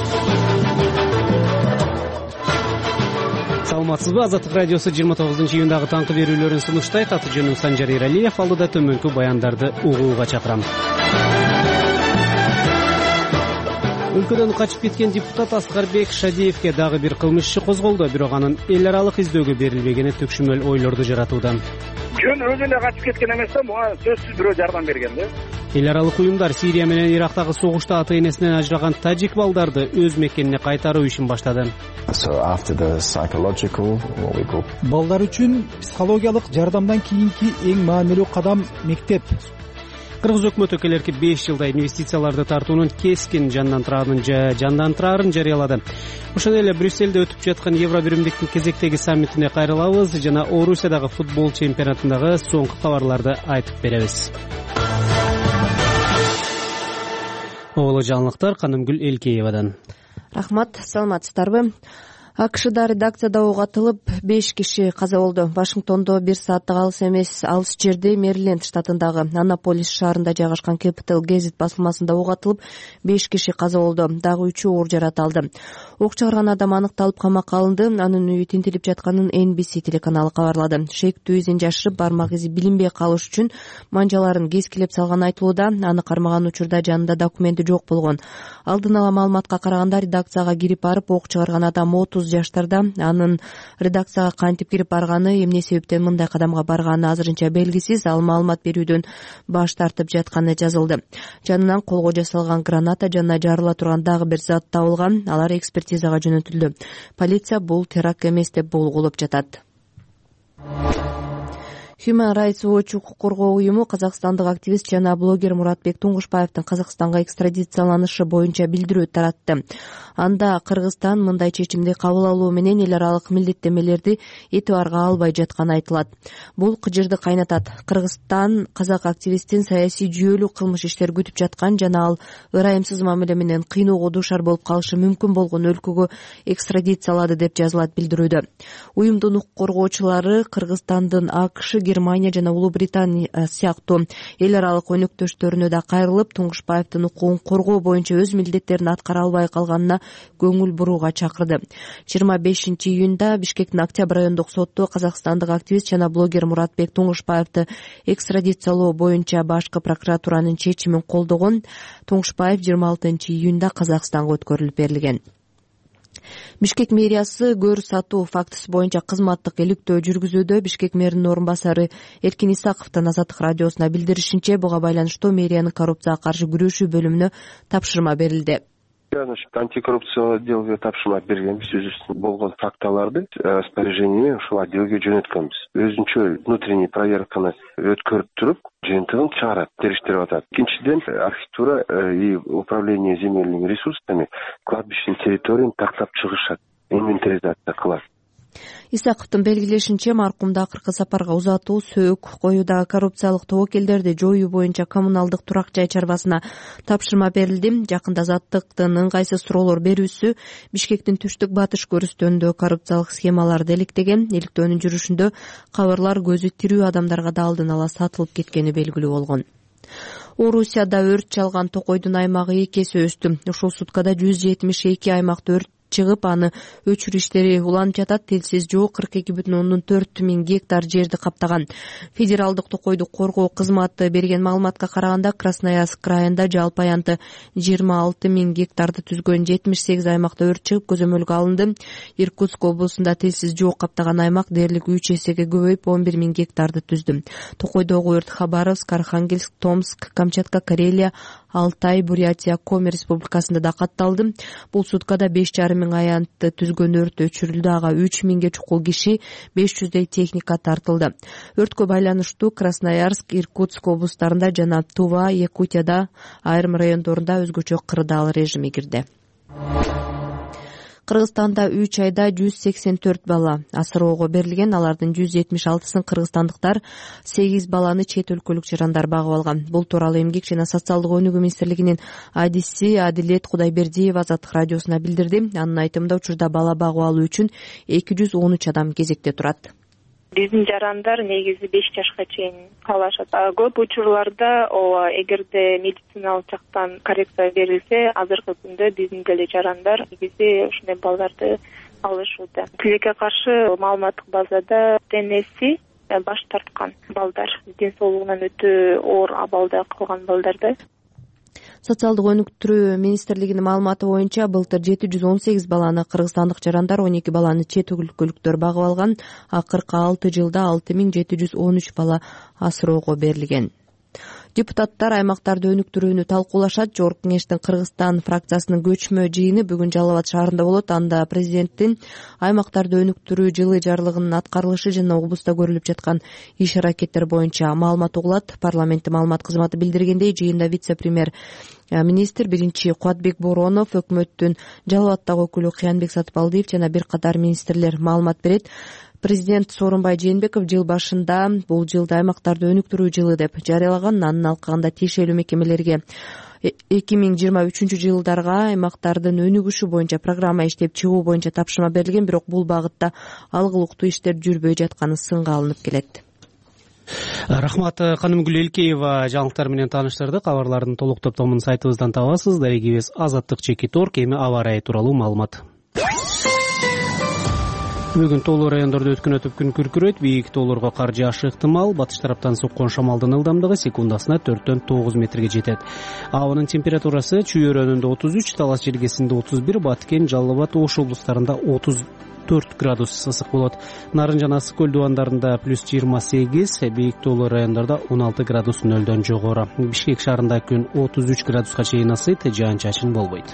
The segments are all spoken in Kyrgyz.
Саламатсызбы? Азаттык радиосу 29-июндагы таңкы берүүлөрүн сунуштайт. Аты жөнүм Санжар Эралиев. Алдыда төмөнкү баяндарды угууга чакырам. Өлкөдөн качып кеткен депутат Аскарбек Шадиевке дагы бир кылмыш иши козголду, бирок анын эл аралык издөөгө берилбегени төкшүмөл ойлорду жаратууда. Жөн өзү эле качып кеткен эмес да, буга сөзсүз бирөө жардам берген да. Эл аралык уюмдар Сирия менен Ирактагы согушта ата энесинен ажыраган тажик балдарды өз мекенине кайтаруу ишин баштады. Балдар үчүн психологиялык жардамдан кийинки эң маанилүү кадам мектеп. Кыргыз өкмөтү келерки 5 жылда инвестицияларды тартуунун кескин жандандырарын жарыялады. Ошондой эле Брюссельде өтүп жаткан Евро биримдиктин кезектеги саммитине кайрылабыз жана Орусиядагы футбол чемпионатындагы соңку кабарларды айтып беребиз. Оолу жаңылыктар Канымгүл Элкеевадан. Рахмат, саламатсыздарбы? АКШда редакцияда ок атылып 5 киши каза болду. Вашингтондо 1 сааттык алыс эмес алыс жерде Мэриленд штатындагы Аннаполис шаарында жайгашкан Capital Gazette басылмасында ок атылып 5 киши каза болду. Дагы 3 оор жарат алды. Ок чыгарган адам аныкталып камакка алынды. Анын үйү тинтилип жатканын NBC телеканалы кабарлады. Шектүү изин жашырып, бармак изи билинбей калыш үчүн манжаларын кескилеп салган айтылууда. Аны кармаган учурда жанында документи жок болгон. Алдын ала маалыматка караганда редакцияга кирип барып ок чыгарган адам 30 жаштарда. Анын редакцияга кантип кирип барганы, эмне себептен мындай кадамга барганы азырынча белгисиз. Ал маалымат берүүдөн баш тартып жатканы жазылды. Жанынан колго жасалган граната жана жарыла турган дагы бир зат табылган. Алар экспертизага жөнөтүлдү. Полиция бул теракт эмес деп болгулоп жатат. Human Rights Watch укук коргоо уюму казакстандык активист жана блогер Муратбек Туңгушбаевдин Казакстанга экстрадицияланышы боюнча билдирүү таратты. Анда Кыргызстан мындай чечимди кабыл алуу менен эл аралык милдеттемелерди этибарга албай жатканы айтылат. Бул кыжырды кайнатат. Кыргызстан казак активисттин саясий жүйөлүү кылмыш иштер күтүп жаткан жана ал ырайымсыз мамиле менен кыйноого дуушар болуп калышы мүмкүн болгон өлкөгө экстрадициялады деп жазылат билдирүүдө. Уюмдун укук коргоочулары Кыргызстандын АКШ, Германия жана Улуу Британия сыяктуу эл аралык өнөктөштөрүнө да кайрылып, Туңгушбаевдин укугун коргоо боюнча өз милдеттерин аткара албай калганына көңүл бурууга чакырды. 25-июнда Бишкектин Октябрь райондук соту казакстандык активист жана блогер Муратбек Туңгушбаевди экстрадициялоо боюнча башкы прокуратуранын чечимин колдогон. Туңгушбаев 26-июнда Казакстанга өткөрүлүп берилген. Бишкек мэриясы көр сатуу фактысы боюнча кызматтык иликтөө жүргүзүүдө. Бишкек мэринин орун басары Эркин Исаковдун Азаттык радиосуна билдиришинче, буга байланыштуу мэриянын коррупцияга каршы күрөшүү бөлүмүнө тапшырма берилди. Антикоррупциялык отделге тапшырма бергенбиз, өзүбүздүн болгон фактыларды распоряжение ушул отделге жөнөткөнбүз. Өзүнчө внутренний проверканы өткөрүп туруп, жыйынтыгын чыгарат, териштирип атат. Экинчиден, архитектура и управление земельными ресурсами кладбищенин территорияны тактап чыгышат, инвентаризация кылат. Исаковдун белгилешинче, маркумда акыркы сапарга узатуу, сөөк коюудагы коррупциялык тобокелдерди жоюу боюнча коммуналдык турак жай чарбасына тапшырма берилди. Жакында Азаттыктын ыңгайсыз суроолор берүүсү Бишкектин түштүк батыш көрүстөрүндө коррупциялык схемаларды иликтеген. Иликтөөнүн жүрүшүндө кабарлар көзү тирүү адамдарга да алдын ала сатылып кеткени белгилүү болгон. Орусияда өрт чалган токойдун аймагы 2 эсе өстү. Ушул суткада 172 аймакта өрт чыгып, аны өчүрүү иштери уланып жатат. Телсиз жоо 42,4 миң гектар жерди каптаган. Федералдык токойду коргоо кызматы берген маалыматка караганда, Красноярск крайында жалпы аянты 26 миң гектарды түзгөн 78 аймакта өрт чыгып, көзөмөлгө алынды. Иркутск облусунда телсиз жоо каптаган аймак дээрлик 3 эсеге көбөйүп 11 миң гектарды түздү. Токойдогу өрт Хабаровск, Архангельск, Томск, Камчатка, Карелия, Алтай, Бурятия, Коми республикасында да катталды. Бул суткада 5,5 миң аянтты түзгөн өрт өчүрүлдү. Ага 3 миңге чукул киши, 500 техника тартылды. Өрткө байланыштуу Красноярск, Иркутск облустарында жана Тува, Якутияда айрым райондорунда өзгөчө кырдаал режими кирди. Кыргызстанда 3 айда 184 бала асыроого берилген. Алардын 176-сын кыргызстандыктар, 8 баланы чет өлкөлүк жарандар багып алган. Бул тууралуу Эмгек жана социалдык өнүгүү министрлигинин адиси Адилет Кудайбердиева Азаттык радиосуна билдирди. Анын айтымында, учурда бала багып алуу үчүн 213 адам кезекте турат. Биздин жарандар негизи 5 жашка чейин калышат. Көп учурларда эгерде медициналык жактан коррекция берилсе, азыркы күндө биздин деле жарандар негизи ушундай балдарды алышууда. Тилекке каршы маалыматтык базада денеси баш тарткан балдар, ден соолугунан өтө оор абалда калган балдарда. Социалдык өнүктүрүү министрлигинин маалыматы боюнча былтыр 718 баланы кыргызстандык жарандар, 12 баланы чет өлкөлүктөр багып алган. Акыркы 6 жылда 6713 бала асыроого берилген. Депутаттар аймактарды өнүктүрүүнү талкуулашат. Жогорку кеңештин Кыргызстан фракциясынын көчмө жыйыны бүгүн Жалал Абад шаарында болот. Анда президенттин аймактарды өнүктүрүү жылы жарлыгынын аткарылышы жана облуста көрүлүп жаткан иш-аракеттер боюнча маалымат угулат. Парламенттин маалымат кызматы билдиргендей, жыйында вице-премьер министр биринчи Кубатбек Боронов, өкмөттүн Жалал Абаддагы өкүлү Кыянбек Сатыбалдиев жана бир катар министрлер маалымат берет. Президент Сооронбай Жээнбеков жыл башында бул жылды аймактарды өнүктүрүү жылы деп жарыялаган. Анын алкагында тиешелүү мекемелерге 2023 жылдарга аймактардын өнүгүшү боюнча программа иштеп чыгуу боюнча тапшырма берилген, бирок бул багытта алгылыктуу иштер жүрбөй жатканы сынга алынып келет. Рахмат. Канымгүл Элкеева жаңылыктар менен тааныштырды. Кабарлардын толук топтомун сайтыбыздан табасыз. Дарегибиз Азаттык Чекиторг. Эми аба ырайы тууралуу маалымат. Бүгүн тоолуу райондордо өткөн күн күркүрөйт, бийик тоолорго кар жаашы ыктымал. Батыш тараптан соккон шамалдын ылдамдыгы секундасына 4-9 метрге жетет. Абанын температурасы Чүй өрөөнүндө 33, Талас желгесинде 31, Баткен, Жалал Абад, Ош облустарында 34 градус ысык болот. Нарын жана Ысык көл дубандарында +28, бийик тоолуу райондордо 16 градус нөлдөн жогору. Бишкек шаарында күн 33 градуска чейин ысыйт, жаан-чачын болбойт.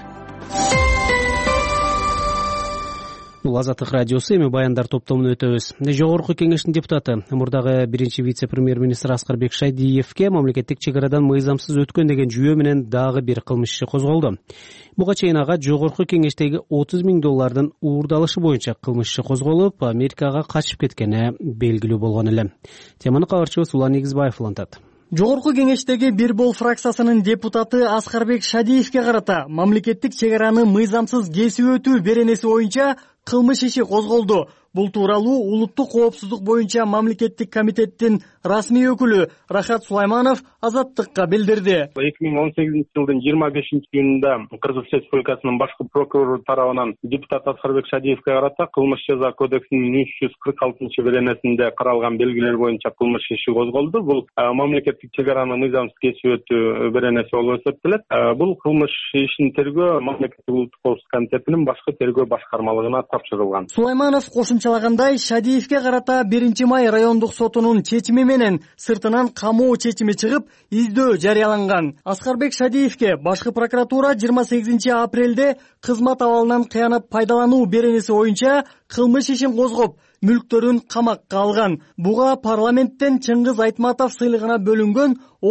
Бул Азаттык радиосу. Эми баяндар топтомуна өтөбүз. Жогорку кеңештин депутаты, мурдагы биринчи вице-премьер-министр Аскарбек Шадиевке мамлекеттик чек арадан мыйзамсыз өткөн деген жүйөө менен дагы бир кылмыш иши козголду. Буга чейин ага жогорку кеңештеги $30,000 уурдалышы боюнча кылмыш иши козголуп, Америкага качып кеткени белгилүү болгон эле. Теманы кабарчыбыз Улан Негизбаев улантат. Жогорку кеңештеги Бир бол фракциясынын депутаты Аскарбек Шадиевке карата мамлекеттик чек араны мыйзамсыз кесип өтүү беренеси боюнча кылмыш иши козголду. Бул тууралуу Улуттук коопсуздук боюнча мамлекеттик комитеттин расмий өкүлү Рахат Сулайманов Азаттыкка билдирди. 2018-жылдын 25-июнунда Кыргыз Республикасынын башкы прокурору тарабынан депутат Аскарбек Шадиевке карата кылмыш жаза кодексинин 346-беренесинде каралган белгилер боюнча кылмыш иши козголду. Бул мамлекеттик чек араны мыйзамсыз кесип өтүү беренеси болуп эсептелет. Бул кылмыш ишин тергөө мамлекеттик улуттук коопсуздук комитетинин башкы тергөө башкармалыгына тапшырылган. Сулайманов кошумчалагандай, Шадиевке карата 1-май райондук сотунун чечими менен сыртынан камоо чечими чыгып, издөө жарыяланган. Аскарбек Шадиевке башкы прокуратура 28 апрелде кызмат абалынан кыянат пайдалануу беренеси боюнча кылмыш ишин козгоп, мүлктөрүн камакка алган. Буга парламенттен Чыңгыз Айтматов сыйлыгына бөлүнгөн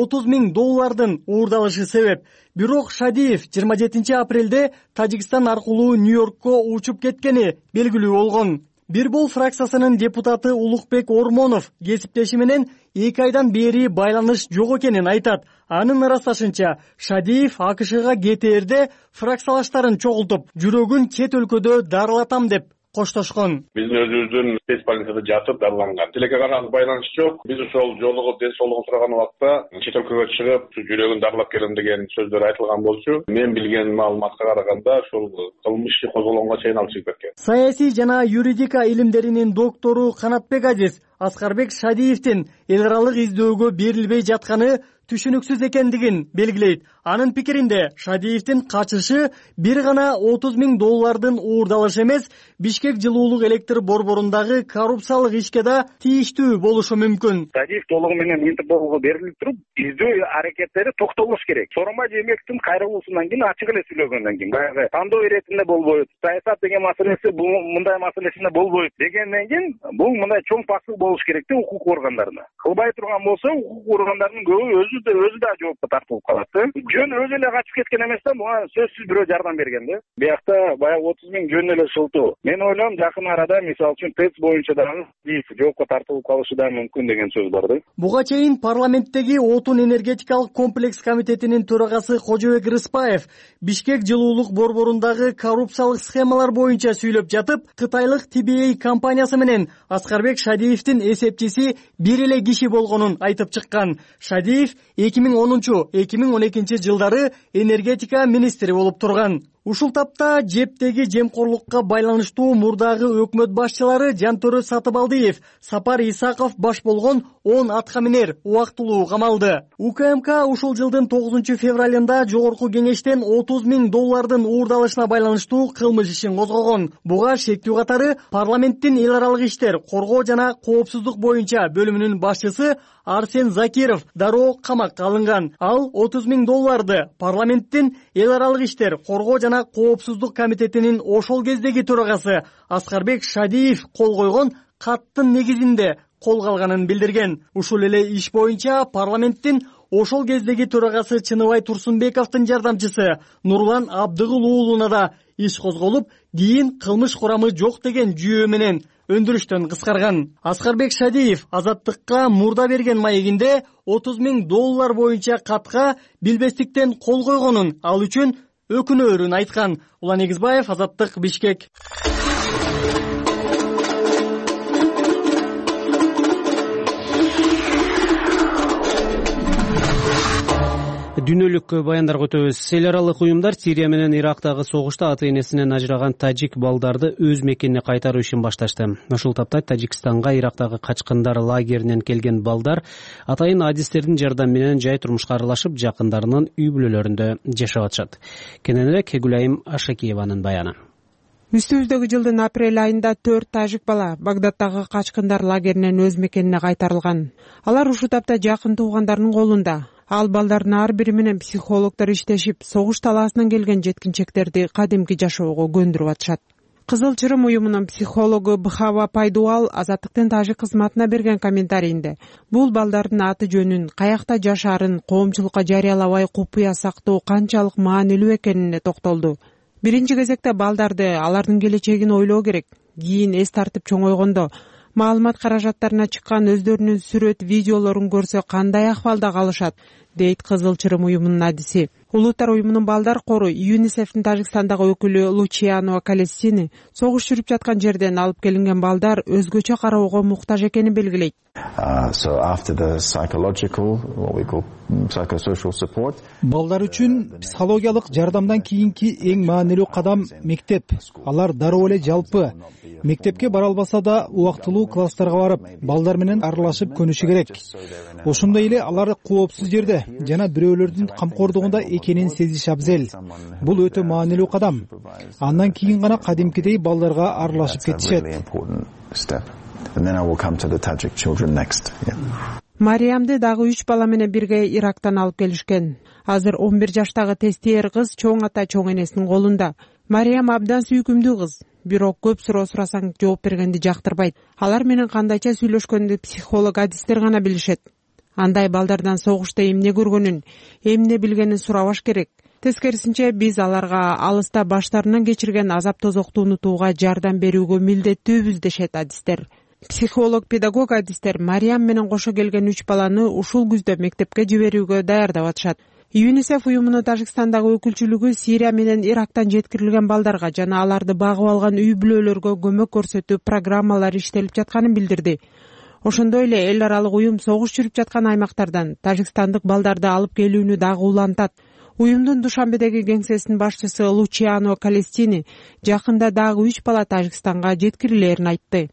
$30,000 уурдалышы себеп. Бирок Шадиев 27 апрелде Тажикстан аркылуу Нью-Йоркко учуп кеткени белгилүү болгон. Бир бол фракциясынын депутаты Улукбек Ормонов кесиптеши менен 2 айдан бери байланыш жок экенин айтат. Анын ырасташынча, Шадиев АКШга кетээрде фракциялаштарын чогултуп, жүрөгүн чет өлкөдө дарылатам деп коштошкон. Биздин өзүбүздүн спец больницада жатып дарыланган. Тилекке каршы байланыш жок. Биз ошол жолугуп ден соолугун сураган убакта чет өлкөгө чыгып, жүрөгүн дарылап келем деген сөздөр айтылган болчу. Мен билген маалыматка караганда ошол кылмыш иши козголгонго чейин алып чыгып кеткен. Саясий жана юридика илимдеринин доктору Канатбек Азиз Аскарбек Шадиевдин эл аралык издөөгө берилбей жатканы түшүнүксүз экендигин белгилейт. Анын пикиринде Шадиевдин качышы бир гана $30,000 уурдалыш эмес, Бишкек жылуулук электр борборундагы коррупциялык ишке да тийиштүү болушу мүмкүн. Шадиев толугу менен Интерполго берилип туруп, издөө аракеттери токтолуш керек. Сооронбай Жээнбековдун кайрылуусунан кийин ачык эле сүйлөгөндөн кийин, баягы тандоо иретинде болбойт, саясат деген маселеси мындай маселесинде болбойт дегенден кийин бул мындай чоң пасыл болуш керек да укук органдарына. Кылбай турган болсо, укук органдарынын көбү өзү да жоопко тартылып калат. Жөн өзү эле качып кеткен эмес да, буга сөзсүз бирөө жардам берген да. Биякта баягы 30,000 жөн эле шылтоо. Мен ойлойм, жакын арада мисалы үчүн ТЭЦ боюнча дагы жоопко тартылып калышы да мүмкүн деген сөз бар да. Буга чейин парламенттеги Отун энергетикалык комплекс комитетинин төрагасы Кожобек Рыспаев Бишкек жылуулук борборундагы коррупциялык схемалар боюнча сүйлөп жатып, кытайлык TBA компаниясы менен Аскарбек Шадиевдин парламенттин эсепчиси бир эле киши болгонун айтып чыккан. Шадиев 2010-2012 жылдары энергетика министри болуп турган. Ушул тапта жептеги жемкорлукка байланыштуу мурдагы өкмөт башчылары Жантөрө Сатыбалдиев, Сапар Исаков баш болгон 10 аткаминер убактылуу камалды. УКМК ушул жылдын 9 февралында Жогорку кеңештен $30,000 уурдалышына байланыштуу кылмыш ишин козгогон. Буга шектүү катары парламенттин эл аралык иштер, коргоо жана коопсуздук боюнча бөлүмүнүн башчысы Арсен Закиров дароо камакка алынган. Ал $30,000 парламенттин эл аралык иштер, коргоо жана коопсуздук комитетинин ошол кездеги төрагасы Аскарбек Шадиев кол койгон каттын негизинде колго алганын билдирген. Ушул эле иш боюнча парламенттин ошол кездеги төрагасы Чыныбай Турсунбековдун жардамчысы Нурлан Абдыгул уулуна да иш козголуп, кийин кылмыш курамы жок деген жүйө менен өндүрүштөн кыскарган. Аскарбек Шадиев Азаттыкка мурда берген маегинде $30,000 боюнча катка билбестиктен кол койгонун, ал үчүн өкүнөөрүн айткан. Улан Эгизбаев, Азаттык, Бишкек. Дүйнөлүк баяндарга өтөбүз. Эл аралык уюмдар Сирия менен Ирактагы согушта ата энесинен ажыраган тажик балдарды өз мекенине кайтаруу ишин башташты. Ушул тапта Тажикстанга Ирактагы качкындар лагеринен келген балдар атайын адистердин жардамы менен жай турмушка аралашып, жакындарынын үй бүлөлөрүндө жашап атышат. Кененирээк Гүлайым Ашакиеванын баяны. Үстүбүздөгү жылдын апрель айында 4 тажик бала Багдадтагы качкындар лагеринен өз мекенине кайтарылган. Алар ушул тапта жакын туугандарынын колунда. Ал балдардын ар бири менен психологдор иштешип, согуш талаасынан келген жеткинчектерди кадимки жашоого көндүрүп атышат. Кызыл Чырым уюмунун психологу Бхава Пайдуал Азаттыктын тажик кызматына берген комментарийинде бул балдардын аты жөнүн, каякта жашаарын коомчулукка жарыялабай купуя сактоо канчалык маанилүү экенине токтолду. Биринчи кезекте балдарды, алардын келечегин ойлоо керек. Кийин эс тартып чоңойгондо маалымат каражаттарына чыккан өздөрүнүн сүрөт, видеолорун көрсө кандай акыбалда калышат, дейт Кызыл Чырым уюмунун адиси. Улуттар уюмунун балдар кору ЮНИСЕФтин Тажикстандагы өкүлү Лучиано Калестини согуш жүрүп жаткан жерден алып келинген балдар өзгөчө кароого муктаж экенин белгилейт. Балдар үчүн психологиялык жардамдан кийинки эң маанилүү кадам мектеп. Алар дароо эле жалпы мектепке бара албаса да убактылуу класстарга барып, балдар менен аралашып көнүшү керек. Ошондой эле алар коопсуз жерде жана бирөөлөрдүн камкордугунда экенин сезиш абзел. Бул өтө маанилүү кадам. Андан кийин гана кадимкидей балдарга аралашып кетишет. Мариямды дагы 3 бала менен бирге Ирактан алып келишкен. Азыр 11 жаштагы тестиер кыз чоң ата чоң энесинин колунда. Мариям абдан сүйкүмдүү кыз, бирок көп суроо сурасаң жооп бергенди жактырбайт. Алар менен кандайча сүйлөшкөндү психолог адистер гана билишет. Андай балдардан согушта эмне көргөнүн, эмне билгенин сурабаш керек. Тескерисинче биз аларга алыста баштарынан кечирген азап тозокту унутууга жардам берүүгө милдеттүүбүз дешет адистер. Психолог-педагог адистер Мариям менен кошо келген 3 баланы ушул күздө мектепке жиберүүгө даярдап атышат. ЮНИСЕФ уюмунун Тажикстандагы өкүлчүлүгү Сирия менен Ирактан жеткирилген балдарга жана аларды багып алган үй бүлөлөргө көмөк көрсөтүү программалары иштелип жатканын билдирди. Ошондой эле эл аралык уюм согуш жүрүп жаткан аймактардан тажикстандык балдарды алып келүүнү дагы улантат. Уюмдун Душанбедеги кеңсесинин башчысы Лучиано Калестини жакында дагы 3 бала Тажикстанга жеткирилерин айтты.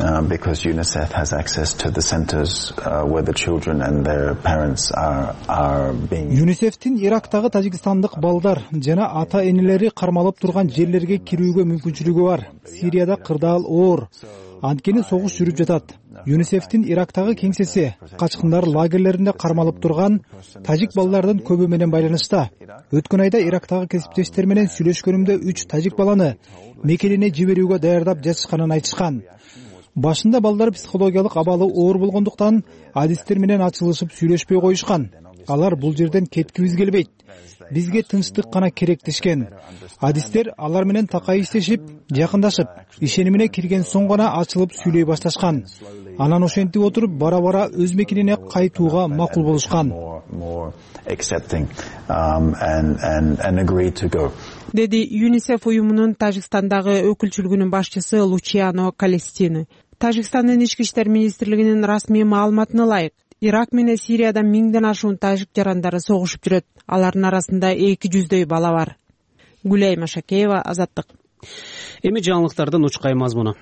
ЮНИСЕФтин Ирактагы тажикстандык балдар жана ата энелери кармалып турган жерлерге кирүүгө мүмкүнчүлүгү бар. Сирияда кырдаал оор. Анткени согуш жүрүп жатат. ЮНИСЕФтин Ирактагы кеңсеси качкындар лагерлеринде кармалып турган тажик балдардын көбү менен байланышта. Өткөн айда Ирактагы кесиптештер менен сүйлөшкөнүмдө 3 тажик баланы мекенине жиберүүгө даярдап жатышканын айтышкан. Башында балдар психологиялык абалы оор болгондуктан адистер менен ачылышып сүйлөшпөй коюшкан. Алар бул жерден кеткибиз келбейт. Бизге тынчтык гана керек дешкен. Адистер алар менен такай иштешип, жакындашып, ишенимине кирген соң гана ачылып сүйлөй башташкан. Анан ошентип отуруп бара-бара өз мекенине кайтууга макул болушкан. Деди ЮНИСЕФ уюмунун Тажикстандагы өкүлчүлүгүнүн башчысы Лучиано Калестини. Тажикстандын ички иштер министрлигинин расмий маалыматына ылайык, Ирак менен Сирияда 1000ден ашуун тажик жарандары согушуп жүрөт. Алардын арасында 200дөй бала бар. Гүлай Машакеева, Азаттык. Эми жаңылыктардын учкай мазмуну.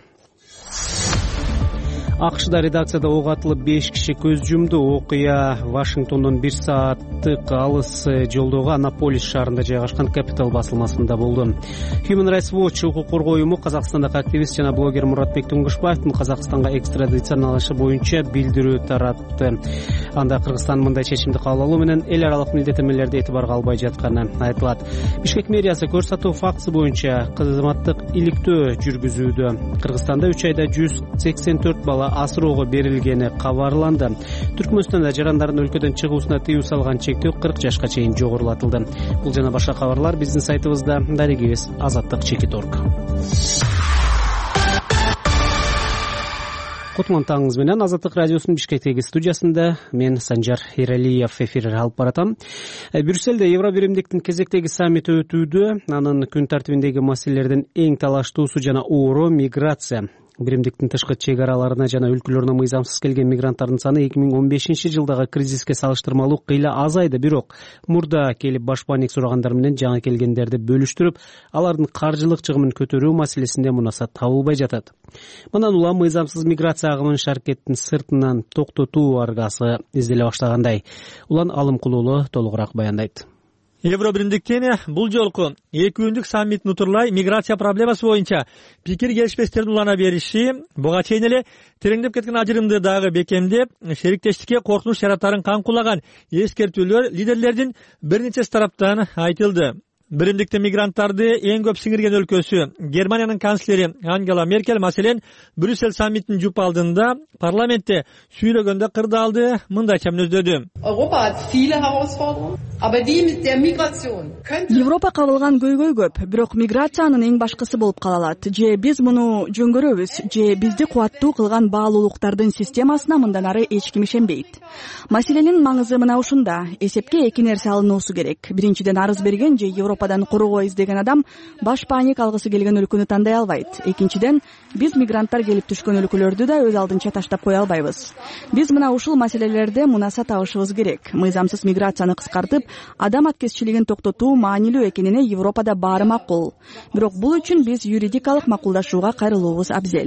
АКШда редакцияда ок атылып 5 киши көз жумду. Окуя Вашингтондон 1 сааттык алыс жолдогу Анаполис шаарында жайгашкан Capital басылмасында болду. Human Rights Watch укук коргоо уюму Казакстандагы активист жана блогер Муратбек Туңгушбаевдин Казакстанга экстрадицияланышы боюнча билдирүү таратты. Анда Кыргызстан мындай чечимди кабыл алуу менен эл аралык милдеттенмелерди этибарга албай жатканы айтылат. Бишкек мэриясы көрсөтүү фактысы боюнча кызматтык иликтөө жүргүзүүдө. Кыргызстанда 3 айда 184 бала асыроого берилгени кабарланды. Түркмөнстанда жарандардын өлкөдөн чыгуусуна тыюу салган чектөө 40 жашка чейин жогорулатылды. Бул жана башка кабарлар биздин сайтыбызда. Дарегибиз Азаттык.org. Кутман таңыңыз менен Азаттык радиосунун Бишкектеги студиясында мен Санжар Эралиев эфир алып баратам. Брюсселде Евробиримдиктин кезектеги саммити өтүүдө. Анын күн тартибиндеги маселелердин эң талаштуусу жана оору миграция. Биримдиктин тышкы чек араларына жана өлкөлөрүнө мыйзамсыз келген мигранттардын саны 2015-жылдагы кризиске салыштырмалуу кыйла азайды, бирок мурда келип баш баник сурагандар менен жаңы келгендерди бөлүштүрүп, алардын каржылык чыгымын көтөрүү маселесинде мунаса табылбай жатат. Мындан улам мыйзамсыз миграция агымын шаркеттин сыртынан токтотуу аргасы изделе баштагандай. Улан Алымкулуулу толугураак баяндайт. Евробиримдиктин бул жолку 2 күндүк саммитин утурлай миграция проблемасы боюнча пикир келишпестердин улана бериши буга чейин эле тереңдеп кеткен ажырымды дагы бекемдеп, шериктештикке коркунуч жаратарын камкулаган эскертүүлөр лидерлердин бир нече тараптан айтылды. Биримдиктин мигранттарды эң көп сиңирген өлкөсү Германиянын канцлери Ангела Меркель маселен Брюссель саммитинин жуп алдында парламентте сүйлөгөндө кырдаалды мындайча мүнөздөдү. Европа кабылган көйгөй көп, бирок миграциянын эң башкысы болуп кала алат. Же биз муну жөңгөрөбүз, же бизди кубаттуу кылган баалуулуктардын системасына мындан ары эч ким ишенбейт. Маселенин маңызы мына ушунда. Эсепке 2 нерсе алынуусу керек. Биринчиден, арыз берген же Европадан коргоо издеген адам баш паник алгысы келген өлкөнү тандай албайт. Экинчиден, биз мигранттар келип түшкөн өлкөлөрдү да өз алдынча таштап кое албайбыз. Биз мына ушул маселелерде мунаса табышыбыз керек. Мыйзамсыз миграцияны кыскартып, адам аткезчилигин токтотуу маанилүү экенине Европада баары макул. Бирок бул үчүн биз юридикалык макулдашууга кайрылуубуз абзел.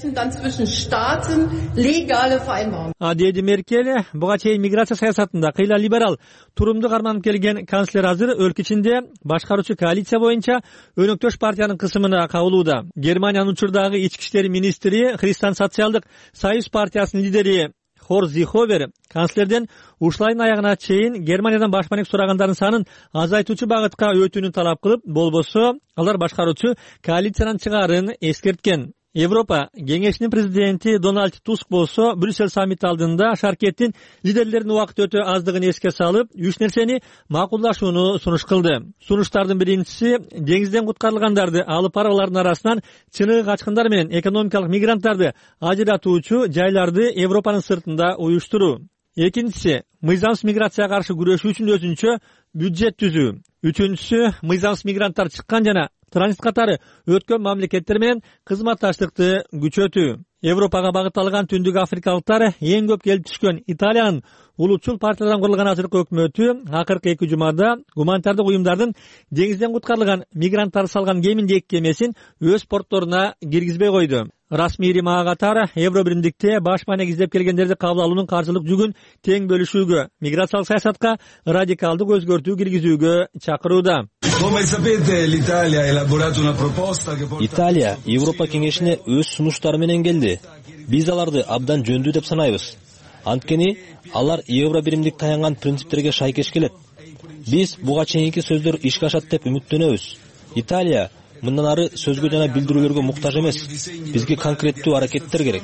Деди Меркель буга чейин миграция саясатында кыйла либерал турумду карманып келген канцлер азыр өлкө ичинде башкаруучу коалиция боюнча өнөктөш партиянын кысымына кабылууда. Германиянын учурдагы ички иштер министри, Христиан социалдык союз партиясынын лидери Хорст Зиховер канцлерден ушул айдын аягына чейин Германиядан баш баник сурагандардын санын азайтуучу багытка өтүүнү талап кылып, болбосо алар башкаруучу коалициянан чыгаарын эскерткен. Европа кеңешинин президенти Дональд Туск болсо Брюссель саммити алдында шаркеттин лидерлердин убакыт өтө аздыгын эске салып, 3 нерсени макулдашууну сунуш кылды. Сунуштардын биринчиси деңизден куткарылгандарды алып баруулардын арасынан чыныгы качкындар менен экономикалык мигранттарды ажыратуучу жайларды Европанын сыртында уюштуруу. Экинчиси мыйзамсыз миграцияга каршы күрөшүү үчүн өзүнчө бюджет түзүү. Үчүнчүсү мыйзамсыз мигранттар чыккан жана транзит катары өткөн мамлекеттер менен кызматташтыкты күчөтүү. Европага багытталган түндүк африкалыктар эң көп келип түшкөн Италиянын улутчул партиядан курулган азыркы өкмөтү акыркы 2 жумада гуманитардык уюмдардын деңизден куткарылган мигранттарды салган кеминде 2 кемесин өз портторуна киргизбей койду. Расмий Рим ага катары Евробиримдикте баш баник издеп келгендерди кабыл алуунун каржылык жүгүн тең бөлүшүүгө, миграциялык саясатка радикалдык өзгөртүү киргизүүгө чакырууда. Италия Европа кеңешине өз сунуштары менен келди. Биз аларды абдан жөндүү деп санайбыз. Анткени алар Евробиримдик таянган принциптерге шайкеш келет. Биз буга чейинки сөздөр ишке ашат деп үмүттөнөбүз. Италия мындан ары сөзгө жана билдирүүлөргө муктаж эмес. Бизге конкреттүү аракеттер керек.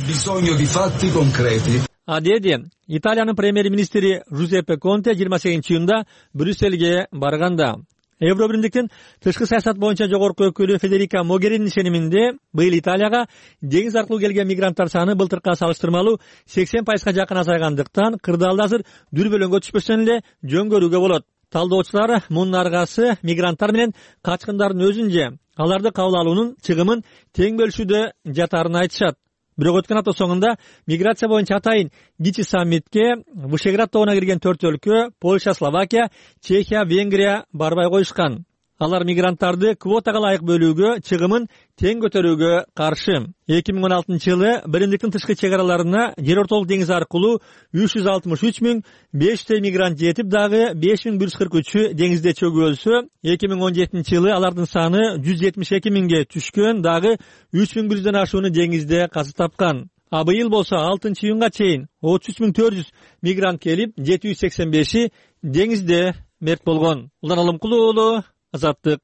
Деди Италиянын премьер-министри Жузеппе Конте 28-июнда Брюссельге барганда. Евробиримдиктин тышкы саясат боюнча жогорку өкүлү Федерика Могеринин ишениминде быйыл Италияга деңиз аркылуу келген мигранттар саны былтыркыга салыштырмалуу 80% жакын азайгандыктан кырдаалды азыр дүрбөлөңгө түшпөстөн эле жөңгөрүүгө болот. Талдоочулар мунун аргасы мигранттар менен качкындардын өзүн же аларды кабыл алуунун чыгымын тең бөлүшүүдө жатарын айтышат. бирок өткөн апта соңунда миграция боюнча атайын кичи саммитке Вышеград тобуна кирген 4 өлкө Польша, Словакия, Чехия, Венгрия барбай коюшкан. Алар мигранттарды квотага ылайык бөлүүгө, чыгымын тең көтөрүүгө каршы. 2016-жылы биримдиктин тышкы чек араларына Жер ортолук деңиз аркылуу 363.500 мигрант жетип, дагы 5.143 деңизде чөгүлсө, 2017-жылы алардын саны 172.000ге түшкөн, дагы 3.100дөн ашууну деңизде каза тапкан. А быйыл болсо 6-июнга чейин 33.400 мигрант келип, 785и деңизде мерт болгон. Улан Алымкулуу уулу, Азаттык.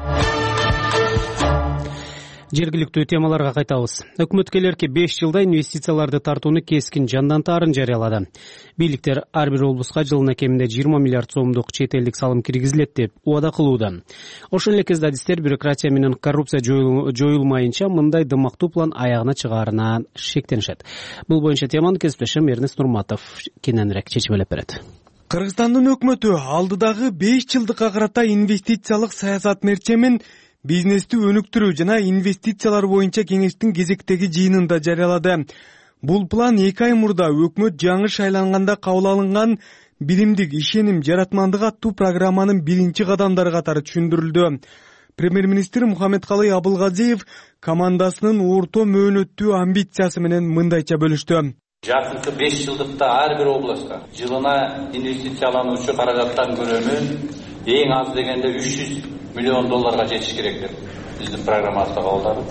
Жергиликтүү темаларга кайтабыз. Өкмөткөйлөргө 5 жылда инвестицияларды тартууну кескин жандантаарын жарыялады. Бийликтер ар бир облуска жылына кеминде 20 миллиард сомдук чет элдик салым киргизилет деп убада кылууда. Ошол эле кезде адистер бюрократия менен коррупция жоюлмайынча мындай дымактуу план аягына чыгаарына шектенишет. Бул боюнча теманы кесиптешим Эрнест Нурматов кененирээк чечмелеп берет. Кыргызстандын өкмөтү алдыдагы 5 жылдыкка карата инвестициялык саясат мерчемин бизнести өнүктүрүү жана инвестициялар боюнча кеңештин кезектеги жыйынында жарыялады. Бул план 2 ай мурда өкмөт жаңы шайланганда кабыл алынган биримдик ишеним жаратмандык аттуу программанын биринчи кадамдары катары түшүндүрүлдү. Премьер-министр Мухаммедкалый Абылгазиев командасынын орто мөөнөттүү амбициясы менен мындайча бөлүштү. Жакынкы 5 жылдыкта ар бир областка жылына инвестициялануучу каражаттардын көлөмү эң аз дегенде 300 миллион долларга жетиш керек деп биздин программабызда кабылдадык.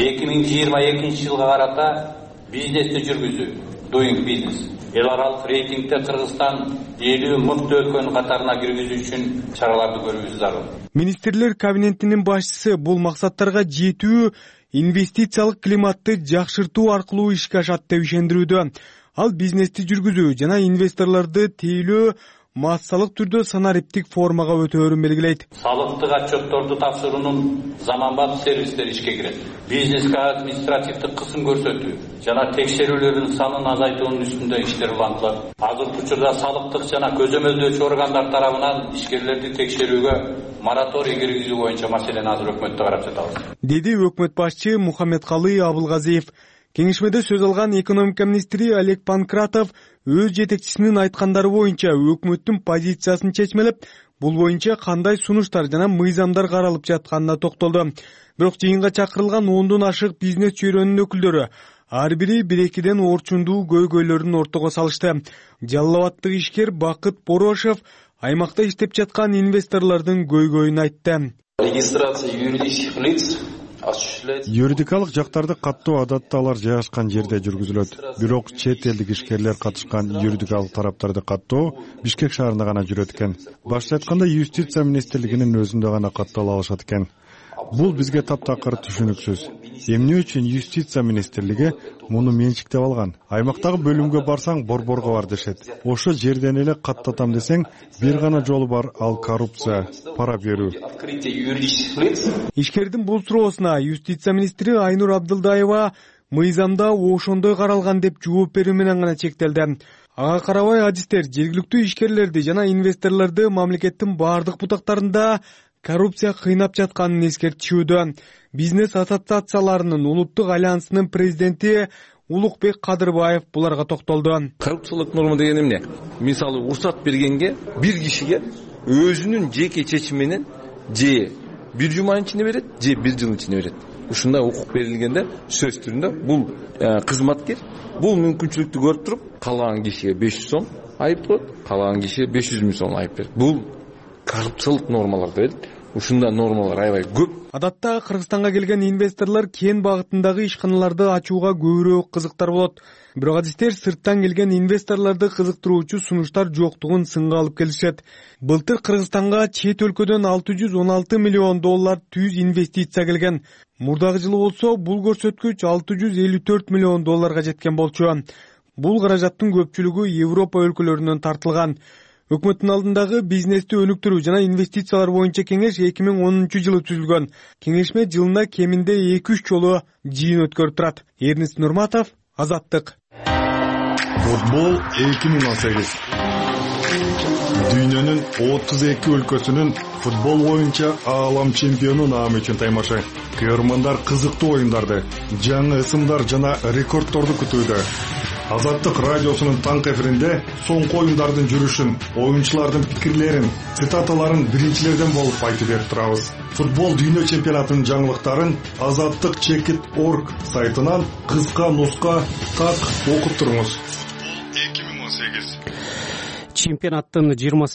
2022 жылга карата бизнести жүргүзүү, doing business. Эл аралык рейтингде Кыргызстан 50 мыкты өлкөнүн катарына киргизүү үчүн чараларды көрүүбүз зарыл. Министрлер кабинетинин башчысы бул максаттарга жетүү инвестициялык климатты жакшыртуу аркылуу ишке ашат деп ишендирүүдө. Ал бизнести жүргүзүү жана инвесторлорду тейлөө массалык түрдө санариптик формага өтөөрүн белгилейт. Салыктык отчетторду тапшыруунун заманбап сервистери ишке кирет. Бизнеске административдик кысым көрсөтүү жана текшерүүлөрдүн санын азайтуунун үстүндө иштер улантылат. Азыркы учурда салыктык жана көзөмөлдөөчү органдар тарабынан ишкерлерди текшерүүгө мораторий киргизүү боюнча маселени азыр өкмөттө карап жатабыз. Деди өкмөт башчы Мухаммедкалый Абылгазиев. Кеңешмеде сөз алган экономика министри Олег Панкратов өз жетекчисинин айткандары боюнча өкмөттүн позициясын чечмелеп, бул боюнча кандай сунуштар жана мыйзамдар каралып жатканына токтолду. Бирок жыйынга чакырылган 10дон ашык бизнес чөйрөнүн өкүлдөрү ар бири 1-2ден орчундуу көйгөйлөрүн ортого салышты. Жалал Абадтык ишкер Бакыт Борошев аймакта иштеп жаткан инвесторлордун көйгөйүн айтты. Регистрация юридических лиц юридикалык жактарды каттоо адатта алар жайгашкан жерде жүргүзүлөт. Бирок чет элдик ишкерлер катышкан юридикалык тараптарды каттоо Бишкек шаарында гана жүрөт экен. Башкача айтканда, юстиция министрлигинин өзүндө гана каттоо алышат экен. Бул бизге таптакыр түшүнүксүз. Эмне үчүн юстиция министрлиги муну менчиктеп алган? Аймактагы бөлүмгө барсаң борборго бар дешет. Ошо жерден эле каттатам десең, бир гана жолу бар, ал коррупция, пара берүү. Ишкердин бул суроосуна юстиция министри Айнур Абдылдаева мыйзамда ошондой каралган деп жооп берүү менен гана чектелди. Ага карабай адистер жергиликтүү ишкерлерди жана инвесторлорду мамлекеттин бардык бутактарында коррупция кыйнап жатканын эскертишүүдө. Бизнес ассоциацияларынын улуттук альянсынын президенти Улукбек Кадырбаев буларга токтолду. Коррупциялык норма деген эмне? Мисалы, уруксат бергенге бир кишиге өзүнүн жеке чечими менен же бир жуманын ичинде берет, же бир жылдын ичинде берет. Ушундай укук берилгенде сөз түрүндө бул кызматкер бул мүмкүнчүлүктү көрүп туруп, каалаган кишиге 500 сом айып коет, каалаган кишиге 500 000 сом айып берет. Бул коррупциялык нормалар дейт. Ушундай нормалар аябай көп. Адатта Кыргызстанга келген инвесторлор кен багытындагы ишканаларды ачууга көбүрөөк кызыктар болот. Бирок адистер сырттан келген инвесторлорду кызыктыруучу сунуштар жоктугун сынга алып келишет. Былтыр Кыргызстанга чет өлкөдөн 616 миллион доллар түз инвестиция келген. Мурдагы жылы болсо бул көрсөткүч 654 миллион долларга жеткен болчу. Бул каражаттын көпчүлүгү Европа өлкөлөрүнөн тартылган. Өкмөттүн алдындагы бизнести өнүктүрүү жана инвестициялар боюнча кеңеш 2010 жылы түзүлгөн. Кеңешме жылына кеминде 2-3 жолу жыйын өткөрүп турат. Эрнест Нурматов, Азаттык. Футбол 2018. дүйнөнүн 32 өлкөсүнүн футбол боюнча аалам чемпиону наамы үчүн таймашы. Көрөрмандар кызыктуу оюндарды, жаңы ысымдар жана рекордторду күтүүдө. Азаттык радиосунун таңкы эфиринде соңку оюндардын жүрүшүн, оюнчулардын пикирлерин, цитаталарын биринчилерден болуп айтып берип турабыз. Футбол дүйнө чемпионатынын жаңылыктарын azattik.org сайтынан кыска нуска так окуп туруңуз. 2018 чемпионаттын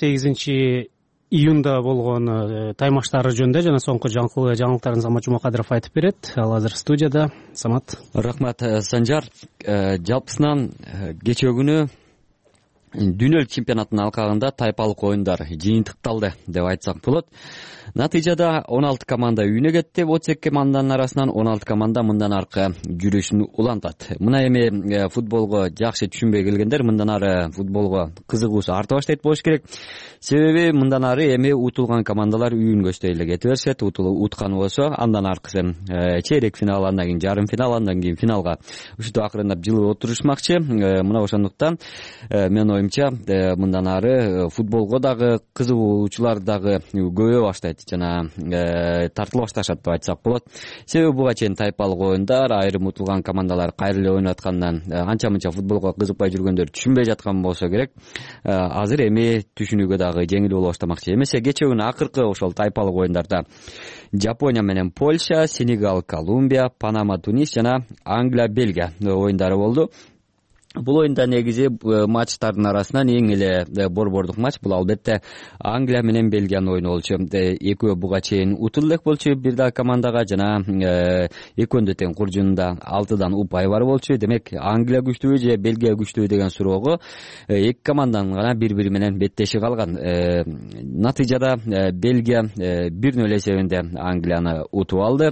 28-июнда болгон таймаштары жөнүндө жана соңку жаңылыктарын Самат Жумакадыров айтып берет. Ал азыр студияда. Самат. Рахмат, Санжар. Жалпысынан кечээ күнү дүйнөлүк чемпионаттын алкагында тайпалык оюндар жыйынтыкталды деп айтсак болот. Натыйжада 16 команда үйүнө кетти. 32 команданын арасынан 16 команда мындан аркы жүрүшүн улантат. Мына эми футболго жакшы түшүнбөй келгендер мындан ары футболго кызыгуусу арта баштайт болуш керек. Себеби мындан ары эми утулган командалар үйүн көчтөй эле кете беришет. Утканы болсо андан аркысы чейрек финал, андан кийин жарым финал, андан кийин финалга ушинтип акырындап жылып отурушмакчы. Мына ошондуктан мен оюмча мындан ары футболго дагы кызыгуучулар дагы көбөйө баштайт жана тартыла башташат деп айтсак болот. Себеби буга чейин тайпалык оюндар, айрым утулган командалар кайра эле ойноп аткандан анча-мынча футболго кызыкпай жүргөндөр түшүнбөй жаткан болсо керек. Азыр эми түшүнүүгө дагы жеңил боло баштамакчы. Эмесе кечээ күнү акыркы ошол тайпалык оюндарда Жапония менен Польша, Сенегал, Колумбия, Панама, Тунис жана Англия, Бельгия оюндары болду. Бул оюнда негизи матчтардын арасынан эң эле борбордук матч бул албетте Англия менен Бельгиянын оюну болчу. Экөө буга чейин утулуп элек болчу бир да командага жана экөөндө тең куржунда 6дан упай бар болчу. Демек Англия күчтүүбү же Бельгия күчтүүбү деген суроого эки команданын гана бири-бири менен беттеши калган. Натыйжада Бельгия 1-0 эсебинде Англияны утуп алды.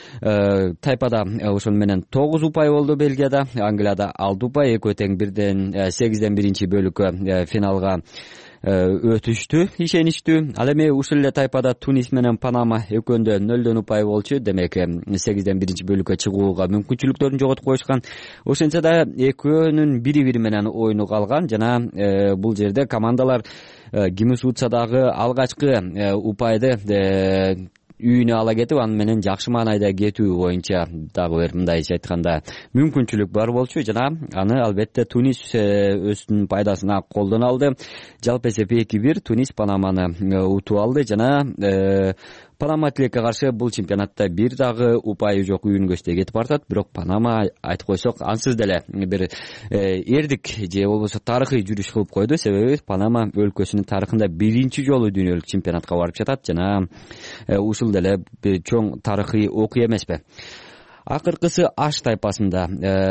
Тайпада ошол менен 9 упай болду Бельгияда, Англияда 6 упай. Экөө тең 8-ден 1 бөлүккө финалга өтүштү, ишеничтүү. Ал эми ушул эле тайпада Тунис менен Панама экөөндө 0-дөн упай болчу. Демек 8-ден 1 бөлүккө чыгууга мүмкүнчүлүктөрүн жоготкойшкан. Ошентсе да экөөнүн бири-бири менен оюну калган жана бул жерде командалар кимис утса дагы алгачкы упайды үйүнө ала кетип, аны менен жакшы маанайда кетүү боюнча дагы бир мындайча айтканда мүмкүнчүлүк бар болчу жана аны албетте Тунис өзүнүн пайдасына колдоно алды. Жалпы эсеп 2-1 Тунис Панаманы утуп алды жана Панама тилекке каршы бул чемпионатта бир дагы упайы жок үйүн көчтөй кетип бартат. Бирок Панама айтып койсок ансыз деле бир эрдик же болбосо тарыхый жүрүш кылып койду. Себеби Панама өлкөсүнүн тарыхында биринчи жолу дүйнөлүк чемпионатка барып жатат жана ушул деле чоң тарыхый окуя эмеспи. Акыркысы H тайпасында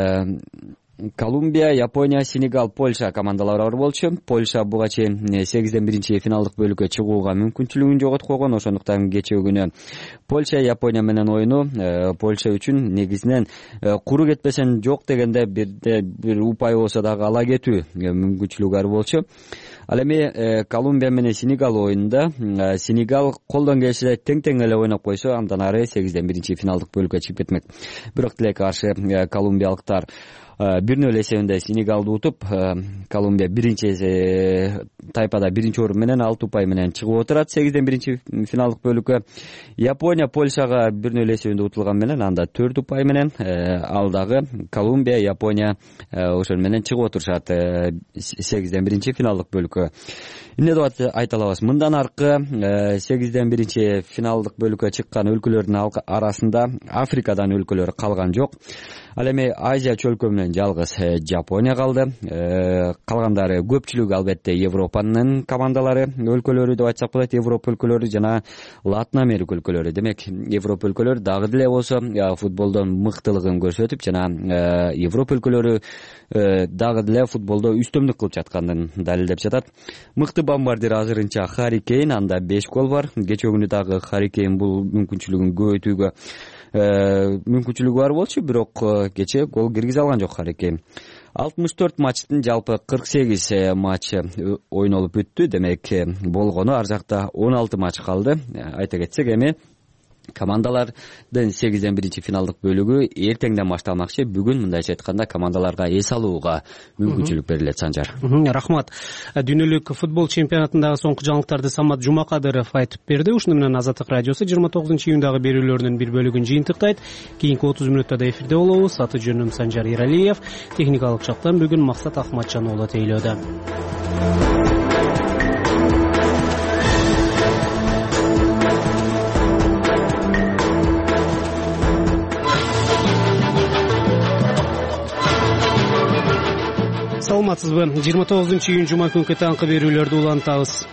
Колумбия, Япония, Сенегал, Польша командалары бар болчу. Польша буга чейин 8-ден 1 финалдык бөлүккө чыгууга мүмкүнчүлүгүн жоготкойгон. Ошондуктан кечээ күнү Польша, Япония менен оюну Польша үчүн негизинен куру кетпесен жок дегенде бир упай болсо дагы ала кетүү мүмкүнчүлүгү бар болчу. Ал эми Колумбия менен Сенегал оюнунда Сенегал колдон келиши тең эле ойноп койсо андан ары 8-ден 1 финалдык бөлүккө чыгып кетмек. Бирок тилекке каршы колумбиялыктар 1-0 эсебинде Сенегалды утуп, Колумбия тайпада биринчи орун менен 6 упай менен чыгып отурат 8-ден 1 финалдык бөлүккө. Япония Польшага 1-0 эсебинде утулган менен анда 4 упай менен ал дагы Колумбия, Япония ошол менен чыгып отурушат 8-ден 1 финалдык бөлүккө. Эмне деп айта алабыз? Мындан аркы 8-ден 1 финалдык бөлүккө чыккан өлкөлөрдүн арасында Африкадан өлкөлөр калган жок. Ал эми Азия чөлкө менен жалгыз Жапония калды. Калгандары көпчүлүгү албетте Европанын командалары, өлкөлөрү деп айтсак болот. Европа өлкөлөрү жана Латын Америка өлкөлөрү. Демек, Европа өлкөлөрү дагы деле болсо футболдон мыктылыгын көрсөтүп жана Европа өлкөлөрү дагы деле футболдо үстөмдүк кылып жатканын далилдеп жатат. Мыкты бомбардир азырынча Харри Кейн, анда 5 гол бар. Кечээ күнү дагы Харри Кейн бул мүмкүнчүлүгүн көбөйтүүгө мүмкүнчүлүгү бар болчу, бирок кечээ гол киргизе алган жок Харри Кейн. 64 матчтын жалпы 48 матч ойнолуп өттү. Демек, болгону ар жакта 16 матч калды. Айта кетсек эми командалардын 8-1 финалдык бөлүгү эртеңден башталмакчы. Бүгүн мындайча айтканда командаларга эс алууга мүмкүнчүлүк берилет. Санжар, рахмат. Дүйнөлүк футбол чемпионатындагы соңку жаңылыктарды Самат Жумакадыров айтып берди. Ушуну менен Азаттык радиосу 29-июндагы берүүлөрүнүн бир бөлүгүн жыйынтыктайт. Кийинки 30 мүнөттө да эфирде болобуз. Аты жөнүм Санжар Эралиев. Техникалык жактан бүгүн Максат Ахматжан уулу тейлөөдө. Саламатсызбы? 29-июнь жума күнкү таңкы берүүлөрдү улантабыз.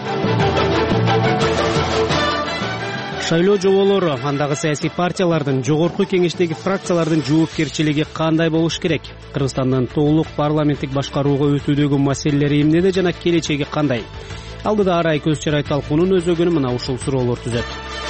Шайлоо жоболору, андагы саясий партиялардын, жогорку кеңештеги фракциялардын жоопкерчилиги кандай болуш керек? Кыргызстандын толук парламенттик башкарууга өтүүдөгү маселелери эмнеде жана келечеги кандай? Алдыда арай көз чарай талкуунун өзөгүнү мына ушул суроолор түзөт.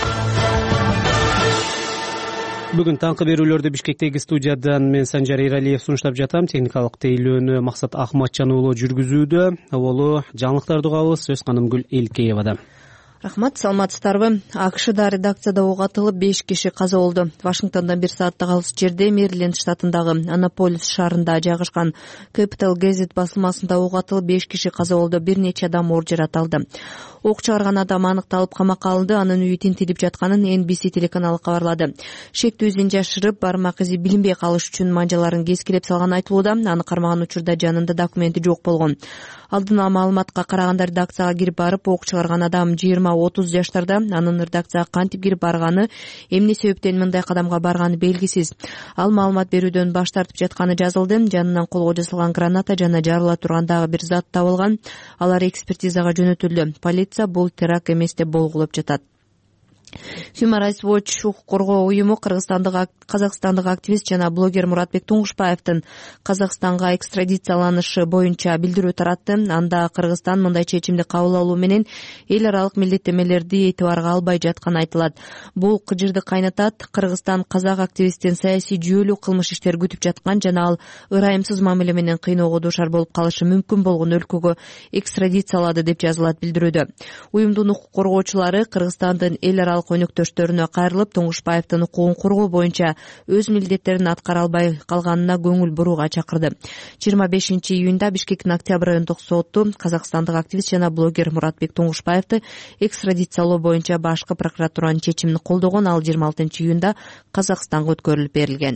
Бүгүн таңкы берүүлөрдү Бишкектеги студиядан мен Санжар Эралиев сунуштап жатам. Техникалык тейлөөнү Максат Ахматжан уулу жүргүзүүдө. Болу жаңылыктарды угабыз. Сөз Канымгүл Элкеевада. Рахмат, саламатсыздарбы? АКШда редакцияда ок атылып 5 киши каза болду. Вашингтондон 1 сааттык алыс жерде Мэриленд штатындагы Анаполис шаарында жайгашкан Capital Gazette басылмасында ок атылып 5 киши каза болду. Бир нече адам оор жаракат алды. Ок чыгарган адам аныкталып камакка алынды. Анын үйү тинтилип жатканын NBC телеканалы кабарлады. Шектүү изин жашырып, бармак изи билинбей калыш үчүн манжаларын кескилеп салган айтылууда. Аны кармаган учурда жанында документи жок болгон. Алдын ала маалыматка караганда редакцияга кирип барып, ок чыгарган адам 20-30 жаштарда. Анын редакцияга кантип кирип барганы, эмне себептен мындай кадамга барганы белгисиз. Ал маалымат берүүдөн баш тартып жатканы жазылды. Жанынан колго жасалган граната жана жарыла турган дагы бир зат табылган. Алар экспертизага жөнөтүлдү. Полиция бул теракт эмес деп болгулоп жатат. Human Rights Watch укук коргоо уюму казакстандык активист жана блогер Муратбек Туңгушбаевдин Казакстанга экстрадицияланышы боюнча билдирүү таратты. Анда Кыргызстан мындай чечимди кабыл алуу менен эл аралык милдеттемелерди этибарга албай жатканы айтылат. Бул кыжырды кайнатат. Кыргызстан казак активисттин саясий жүйөлүү кылмыш иштер күтүп жаткан жана ал ырайымсыз мамиле менен кыйноого дуушар болуп калышы мүмкүн болгон өлкөгө экстрадициялады деп жазылат билдирүүдө. Уюмдун укук коргоочулары Кыргызстандын эл аралык өнөктөштөрүнө кайрылып, Туңгушбаевдин укугун коргоо боюнча өз милдеттерин аткара албай калганына көңүл бурууга чакырды. 25-июнда Бишкектин Октябрь райондук соту казакстандык активист жана блогер Муратбек Туңгушбаевди экстрадициялоо боюнча башкы прокуратуранын чечимин колдогон. Ал 26-июнда Казакстанга өткөрүлүп берилген.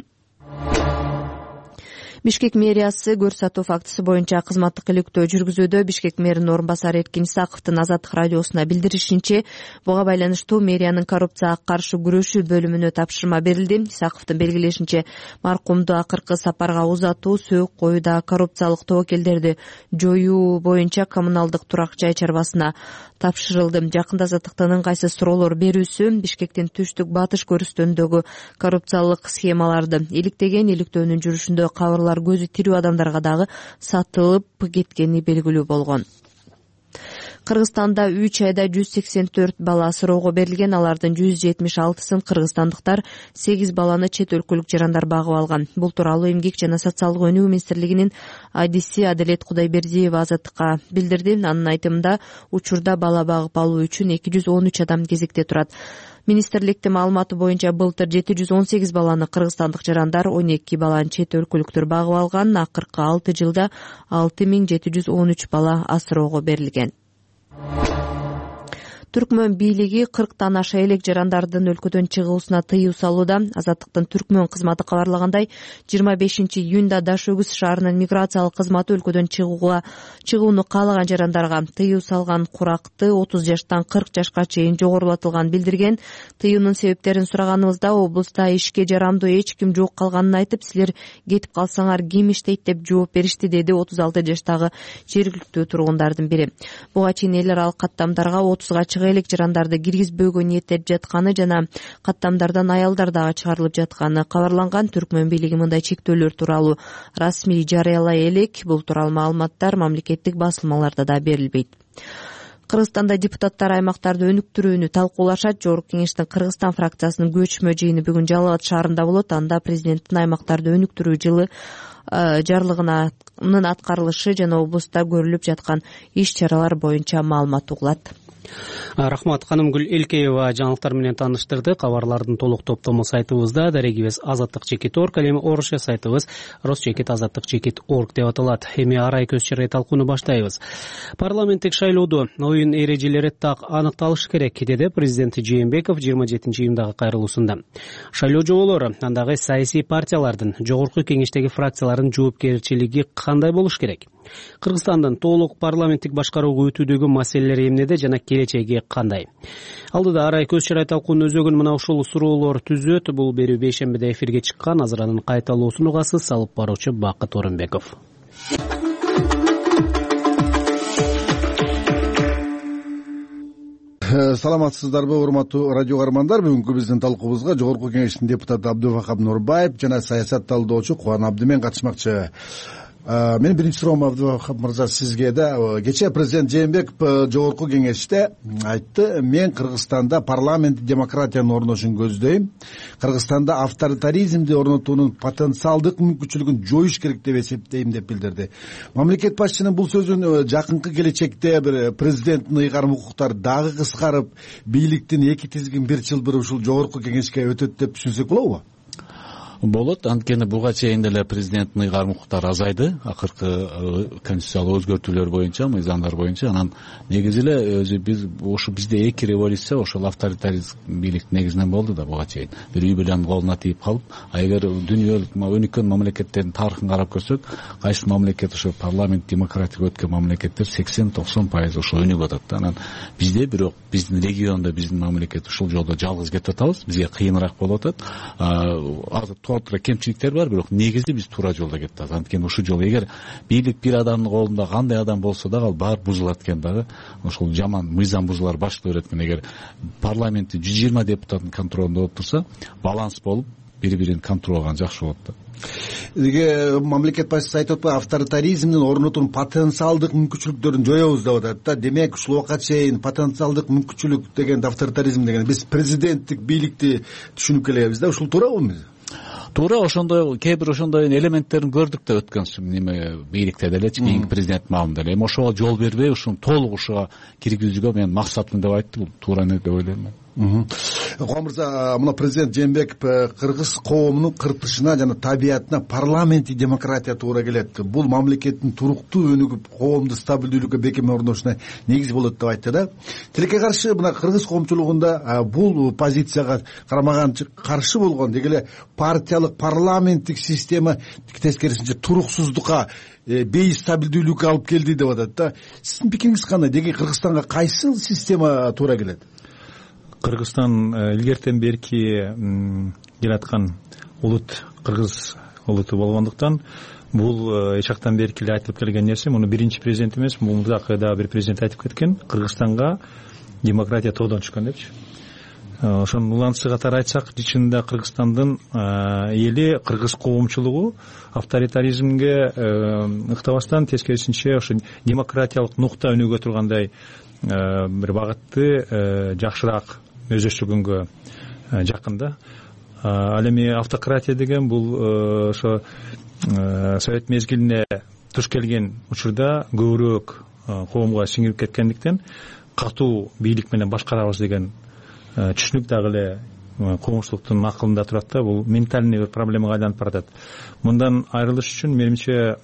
Бишкек мэриясы көрсөтүү фактысы боюнча кызматтык иликтөө жүргүзүүдө. Бишкек мэринин орун басары Эркин Исаковдун Азаттык радиосуна билдиришинче, буга байланыштуу мэриянын коррупцияга каршы күрөшүү бөлүмүнө тапшырма берилди. Исаковдун белгилешинче, маркумду акыркы сапарга узатуу, сөөк коюуда коррупциялык тобокелдерди жоюу боюнча коммуналдык турак жай чарбасына тапшырылды. Жакында Азаттыктын ыңгайсыз суроолор берүүсү Бишкектин түштүк батыш көрүстөрүндөгү коррупциялык схемаларды иликтеген. Иликтөөнүн жүрүшүндө кабарлар көзү тирүү адамдарга дагы сатылып кеткени белгилүү болгон. Кыргызстанда 3 айда 184 бала асыроого берилген. Алардын 176-сын кыргызстандыктар, 8 баланы чет өлкөлүк жарандар багып алган. Бул тууралуу Эмгек жана социалдык өнүгүү министрлигинин адиси Аделет Кудайбердиева Азаттыкка билдирди. Анын айтымында, учурда бала багып алуу үчүн 213 адам кезекте турат. Министрликтин маалыматы боюнча былтыр 718 баланы кыргызстандык жарандар, 12 баланы чет өлкөлүктөр багып алган. Акыркы 6 жылда 6713 бала асыроого берилген. Түркмөн бийлиги 40тан аша элек жарандардын өлкөдөн чыгуусуна тыюу салууда. Азаттыктын Түркмөн кызматы кабарлагандай, 25-июнда Даш-Өгүз шаарынын миграциялык кызматы өлкөдөн чыгууну каалаган жарандарга тыюу салган куракты 30 жаштан 40 жашка чейин жогорулатылганын билдирген. Тыюунун себептерин сураганыбызда, облуста ишке жарамдуу эч ким жок калганын айтып, силер кетип калсаңар ким иштейт деп жооп беришти, деди 36 жаштагы жергиликтүү тургундардын бири. Буга чейин эл аралык каттамдарга 30га элек жарандарды киргизбөөгө ниеттенип жатканы жана каттамдардан аялдар дагы чыгарылып жатканы кабарланган. Түркмөн бийлиги мындай чектөөлөр тууралуу расмий жарыялай элек. Бул тууралуу маалыматтар мамлекеттик басылмаларда да берилбейт. Кыргызстанда депутаттар аймактарды өнүктүрүүнү талкуулашат. Жогорку кеңештин Кыргызстан фракциясынын көчмө жыйыны бүгүн Жалал Абад шаарында болот. Анда президенттин аймактарды өнүктүрүү жылы жарлыгынын аткарылышы жана облуста көрүлүп жаткан иш чаралар боюнча маалымат угулат. Рахмат. Канымгүл Элкеева жаңылыктар менен тааныштырды. Кабарлардын толук топтому сайтыбызда, дарегибиз azatlyk.org, ал эми орусча сайтыбыз rus.azatlyk.org деп аталат. Эми арай көз чырай талкууну баштайбыз. Парламенттик шайлоодо оюн эрежелери так аныкталышы керек, деди президент Жээнбеков 27-июмдагы кайрылуусунда. Шайлоо жоболору, андагы саясий партиялардын, жогорку кеңештеги фракциялардын жоопкерчилиги кандай болуш керек? Кыргызстандын толук парламенттик башкарууга өтүүдөгү маселелер эмнеде жана келечеги кандай? Алдыда арай көз чырай талкуунун өзөгүн мына ушул суроолор түзөт. Бул берүү бейшембиде эфирге чыккан. Азыр анын кайталоосун угасыз. Салып баруучу Бакыт Орунбеков. Саламатсыздарбы, урматтуу радио каармандар. Бүгүнкү биздин талкуубузга Жогорку Кеңештин депутаты Абдывахап Нурбаев жана саясат талдоочу Кубан Абдымен катышмакчы. Менин биринчи суроом, Абдывахап мырза, сизге да. Кечээ президент Жээнбеков Жогорку Кеңеште айтты: мен Кыргызстанда парламент демократиянын орношун көздөйм. Кыргызстанда авторитаризмди орнотуунун потенциалдык мүмкүнчүлүгүн жоюш керек деп эсептейм деп билдирди. Мамлекет башчынын бул сөзүн жакынкы келечекте бир президенттин ыйгарым укуктары дагы кыскарып, бийликтин эки тизгин бир чылбыры ушул Жогорку Кеңешке өтөт деп түшүнсөк болобу? Болот. Анткени буга чейин деле президенттин ыйгарым укуктары азайды. Акыркы конституциялык өзгөртүүлөр боюнча, мыйзамдар боюнча. Анан негизи эле өзү бизде эки революция ошол авторитарист бийлик негизинен болду да буга чейин. Бир үй бүлөнүн колуна тийип калып, эгер дүйнөлүк өнүккөн мамлекеттердин тарыхын карап көрсөк, кайсы мамлекет ошо парламент демократик өткөн мамлекеттер 80-90% ошо өнүгүп атат да. Анан бизде бирок биздин региондо биздин мамлекет ушул жолдо жалгыз кетип атабыз. Бизге кыйыныраак болуп атат. Азыр туура кемчиликтер бар, бирок негизи биз туура жолдо кетип атабыз. Анткени ушул жолу эгер бийлик бир адамдын колунда, кандай адам болсо дагы ал баары бузулат экен дагы. Ошол жаман мыйзам бузуулар башылып берет экен. Эгер парламентте 120 депутаттын контролунда болуп турса, баланс болуп, бири-бирин контролган жакшы болот да. Мамлекет башчысы айтып атпайбы, авторитаризмдин орнотуунун потенциалдык мүмкүнчүлүктөрүн жоебуз деп атат да. Демек ушул убакка чейин потенциалдык мүмкүнчүлүк деген авторитаризм деген биз президенттик бийликти түшүнүп келебиз да. Ушул туурабы? Туура, ошондой кээ бир ошондой элементтерин көрдүк да өткөн бийликте делечи, кийинки президент маалында эле. Эми ошого жол бербей, ушуну толук ушуга киргизүүгө менин максатым деп айтты. Бул туура эмне деп ойлойм мен. Кубан мырза, мына президент Жээнбеков кыргыз коомунун кыртышына жана табиятына парламенттик демократия туура келет. Бул мамлекеттин туруктуу өнүгүп, коомду стабилдүүлүккө бекем орношуна негиз болот деп айтты да. Тилекке каршы мына кыргыз коомчулугунда бул позицияга карамаган каршы болгон деги эле партиялык парламенттик система тескерисинче туруксуздукка, бейстабилдүүлүккө алып келди деп атат да. Сиздин пикириңиз кандай? Деги Кыргызстанга кайсы система туура келет? Кыргызстан илгертен берки келаткан улут кыргыз улуту болгондуктан бул эч жактан берки эле айтылып келген нерсе. Муну биринчи президент эмес, мурдакы дагы бир президент айтып кеткен. Кыргызстанга демократия тоодон түшкөн депчи. Ошонун уланчы катары айтсак, чынында Кыргызстандын эли, кыргыз коомчулугу авторитаризмге ыктабастан тескерисинче ошо демократиялык нукта өнүгө тургандай бир багытты жакшыраак өздөштүргөнгө жакын да. Ал эми автократия деген бул ошо совет мезгилине туш келген учурда көбүрөөк коомго сиңирип кеткендиктен катуу бийлик менен башкарабыз деген түшүнүк дагы эле коомчулуктун акылында турат да. Бул ментальный бир проблемага айланып баратат. Мындан айрылыш үчүн менимче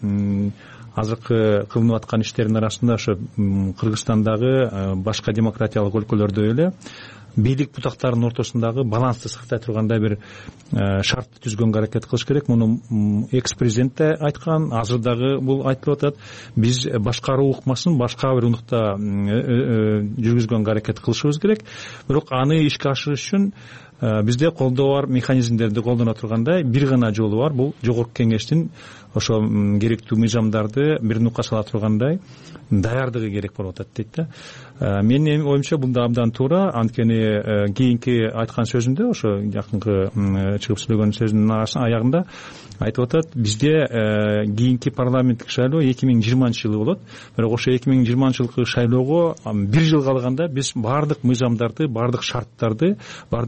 азыркы кылынып аткан иштердин арасында ошо Кыргызстандагы башка демократиялык өлкөлөрдөй эле бийлик бутактарынын ортосундагы балансты сактай тургандай бир шарт түзгөнгө аракет кылыш керек. Муну экс президент да айткан, азыр дагы бул айтылып атат. Биз башкаруу ыкмасын башка бир унукта жүргүзгөнгө аракет кылышыбыз керек. Бирок аны ишке ашырыш үчүн бизде колдоо бар механизмдерди колдоно тургандай бир гана жолу бар. Бул Жогорку Кеңештин ошо керектүү мыйзамдарды бир нукка сала тургандай даярдыгы керек болуп атат дейт да. Менин оюмча бул да абдан туура. Анткени кийинки айткан сөзүндө, ошо жакынкы чыгып сүйлөгөн сөзүнүн аягында айтып атат, бизде кийинки парламенттик шайлоо 2020-жылы болот. Бирок ошо 2020-жылкы шайлоого бир жыл калганда биз баардык мыйзамдарды, баардык шарттарды баардыгына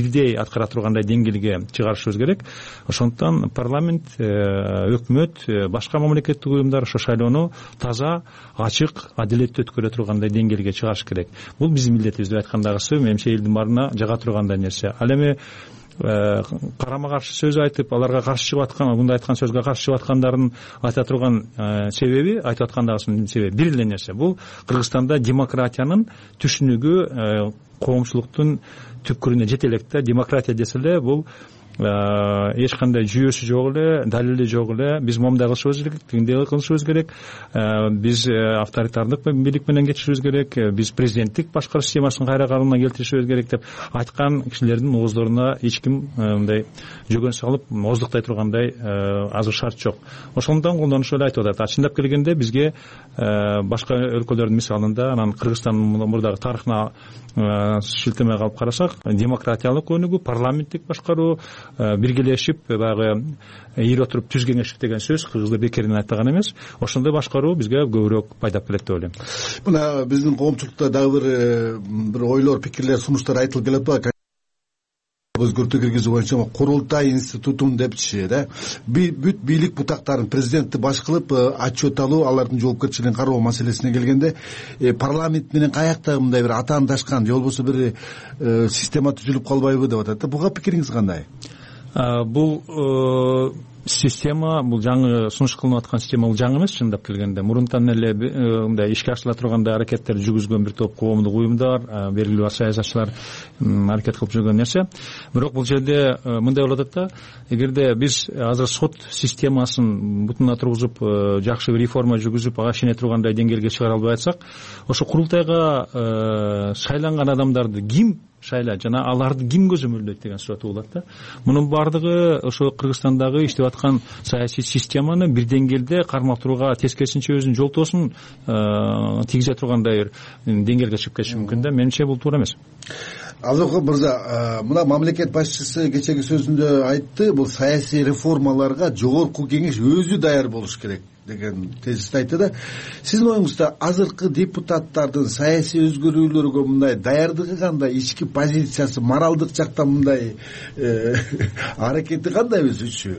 бирдей аткара тургандай деңгээлге чыгарышыбыз керек. Ошондуктан парламент, өкмөт, башка мамлекеттик уюмдар ошо шайлоону таза, ачык, адилеттүү өткөрө тургандай деңгээлге чыгарыш керек. Бул биздин милдетибиз деп айткандагысы менимче элдин баарына жага тургандай нерсе. Ал эми карама каршы сөз айтып, аларга каршы чыгып аткан, мындай айткан сөзгө каршы чыгып аткандардын айта турган себеби, айтып аткандагысынын себеби бир эле нерсе. Бул Кыргызстанда демократиянын түшүнүгү коомчулуктун түпкүрүнө жете элек да. Демократия десе эле бул эч кандай жүйөсү жок эле, далили жок эле. Биз момундай кылышыбыз керек, тигиндей кылышыбыз керек. Биз авторитардык бийлик менен кетишибиз керек. Биз президенттик башкаруу системасын кайра калыбына келтиришибиз керек деп айткан кишилердин ооздоруна эч ким мындай жөгөн салып ооздуктай тургандай азыр шарт жок. Ошондон колдонушу эле айтып атат. Чындап келгенде бизге башка өлкөлөрдүн мисалында, анан Кыргызстандын мурдагы тарыхына шилтеме калып карасак, демократиялык өнүгүү, парламенттик башкаруу, биргелешип баягы ийип отуруп түз кеңештик деген сөз кыргыздар бекеринен айтпаган эмес. Ошондой башкаруу бизге көбүрөөк пайдап келет деп ойлойм. Мына биздин коомчулукта дагы бир ойлор, пикирлер, сунуштар айтылып келет ба? Өзгөртүү киргизүү боюнча курултай институтун депчи да, бүт бийлик бутактарын президентти баш кылып отчет алуу, алардын жоопкерчилигин кароо маселесине келгенде парламент менен каякта мындай бир атаандашкан же болбосо бир система түзүлүп калбайбы деп атат да. Буга пикириңиз кандай? Бул система, бул жаңы сунуш кылынып аткан система, бул жаңы эмес чындап келгенде. Мурунтан эле мындай ишке ашырыла тургандай аракеттер жүргүзгөн бир топ коомдук уюмдар, белгилүү саясатчылар аракет кылып жүргөн нерсе. Бирок бул жерде мындай болуп атат да, эгерде биз азыр сот системасын бутуна тургузуп, жакшы бир реформа жүргүзүп, ага ишене тургандай деңгээлге чыгара албай атсак, ошо курултайга шайланган адамдарды ким шайлайт жана аларды ким көзөмөлдөйт деген суроо туулат да. Мунун баардыгы ошо Кыргызстандагы иштеп аткан саясий системаны бир деңгээлде кармап турууга, тескерисинче өзүнүн жолтоосун тийгизе тургандай бир деңгээлге чыгып кетиши мүмкүн да. Менимче бул туура эмес. Абдулкадыр мырза, мына мамлекет башчысы кечеги сөзүндө айтты, бул саясий реформаларга жогорку кеңеш өзү даяр болуш керек деген тезисти айтты да. Сиздин оюңузда азыркы депутаттардын саясий өзгөрүүлөргө мындай даярдыгы кандай, ички позициясы, моралдык жактан мындай аракети кандай өзүчү?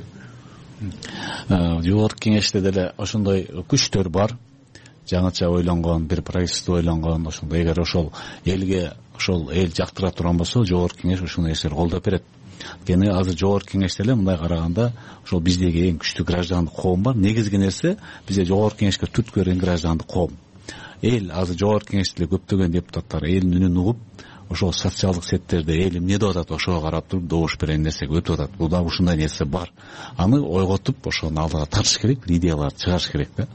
Жогорку кеңеште деле ошондой күчтөр бар. Жаңыча ойлонгон, бир правительство ойлонгон, ошондой эгер ошол элге, ошол эл жактыра турган болсо, жогорку кеңеш ушундай нерселерди колдоп берет. Кene азыр жогорку кеңеште эле мындай караганда ошол биздеги эң күчтүү граждандык коом бар. Негизги нерсе бизде жогорку кеңешке түрткү берген граждандык коом. Эл азыр жогорку кеңеште эле көптөгөн депутаттар элдин үнүн угуп, ошол социалдык сеттерде эл эмне деп атат, ошого карап туруп добуш берген нерсеге өтүп атат. Бул да ушундай нерсе бар. Аны ойготуп, ошону алдыга тартыш керек, идеяларды чыгарыш керек да.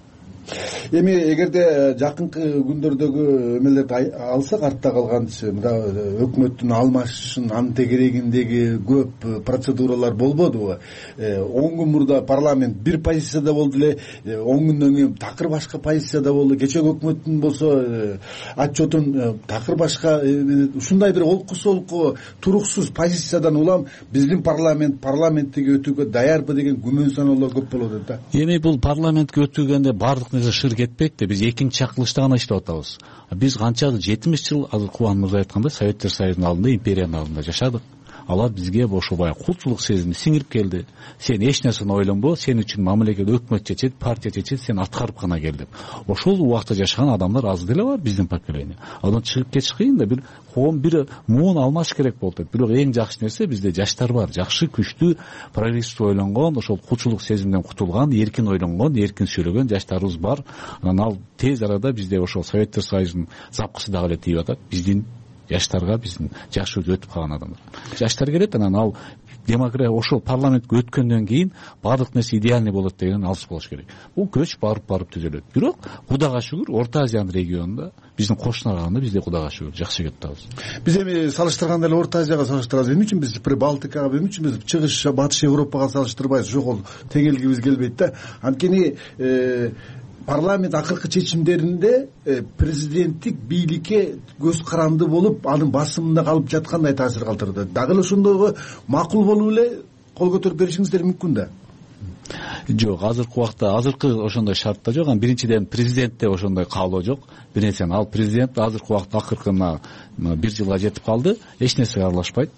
Эми эгерде жакынкы күндөрдөгү эмелерди алсак, артта калганчы мына өкмөттүн алмашышын антегерегиндеги көп процедуралар болбодубу? 10 күн мурда парламент бир позицияда болду эле, 10 күндөн кийин такыр башка позицияда болду. Кечеги өкмөттүн болсо отчетун такыр башка, ушундай бир олку туруксуз позициядан улам биздин парламенттиги өтүүгө даярбы деген күмөн саноолор көп болот да. Эми бул парламентке өтүүгөндө бардык шыр кетпек де, биз экинчи чакырылышта гана иштеп атабыз. Биз канча 70 жыл азыр Кубан мырза айткандай Советтер Союзунун алдында, империянын алдында жашадык. Алар бизге ошо баягы кулчулук сезими сиңирип келди. Сен эч нерсени ойлонбо, сен үчүн мамлекет, өкмөт чечет, партия чечет, сен аткарып гана кел деп. Ошол убакта жашаган адамдар аз деле бар биздин поколение. Андан чыгып кетиш кыйын да, бир коом бир муун алмаш керек болот. Бирок эң жакшы нерсе бизде жаштар бар, жакшы, күчтүү, прогрессивдүү ойлонгон, ошол кулчулук сезимден кутулган, эркин ойлонгон, эркин сүйлөгөн жаштарыбыз бар. Анан ал тез арада бизде ошол Советтер Союзунун запкысы дагы эле тийип атат. Биздин жаштарга, биздин жашы өтүп калган адамдар. Жаштар келет, анан ал демократия ошол парламентке өткөндөн кийин баардык нерсе идеальный болот деген алыс болуш керек. Бул көч барып түзөлөт. Бирок Кудайга шүгүр, Орто Азиянын регионунда биздин кошуна караганда бизде Кудайга шүгүр жакшы кетип атабыз. Биз эми салыштырганда эле Орто Азияга салыштырабыз. Эмне үчүн биз Прибалтикага, эмне үчүн биз чыгыш Батыш Европага салыштырбайбыз? Ошол теңелгибиз келбейт да. Анткени парламент акыркы чечимдеринде президенттик бийликке көз каранды болуп, анын басымында калып жаткандай таасир калтырды. Дагы эле ошондойго макул болуп эле кол көтөрүп беришиңиздер мүмкүн да. Жок, азыркы убакта азыркы ошондой шартта жок. Биринчиден президентте ошондой каалоо жок. Биринчиден ал президент азыркы убакта акыркы 1 жылга жетип калды, эч нерсеге аралашпайт.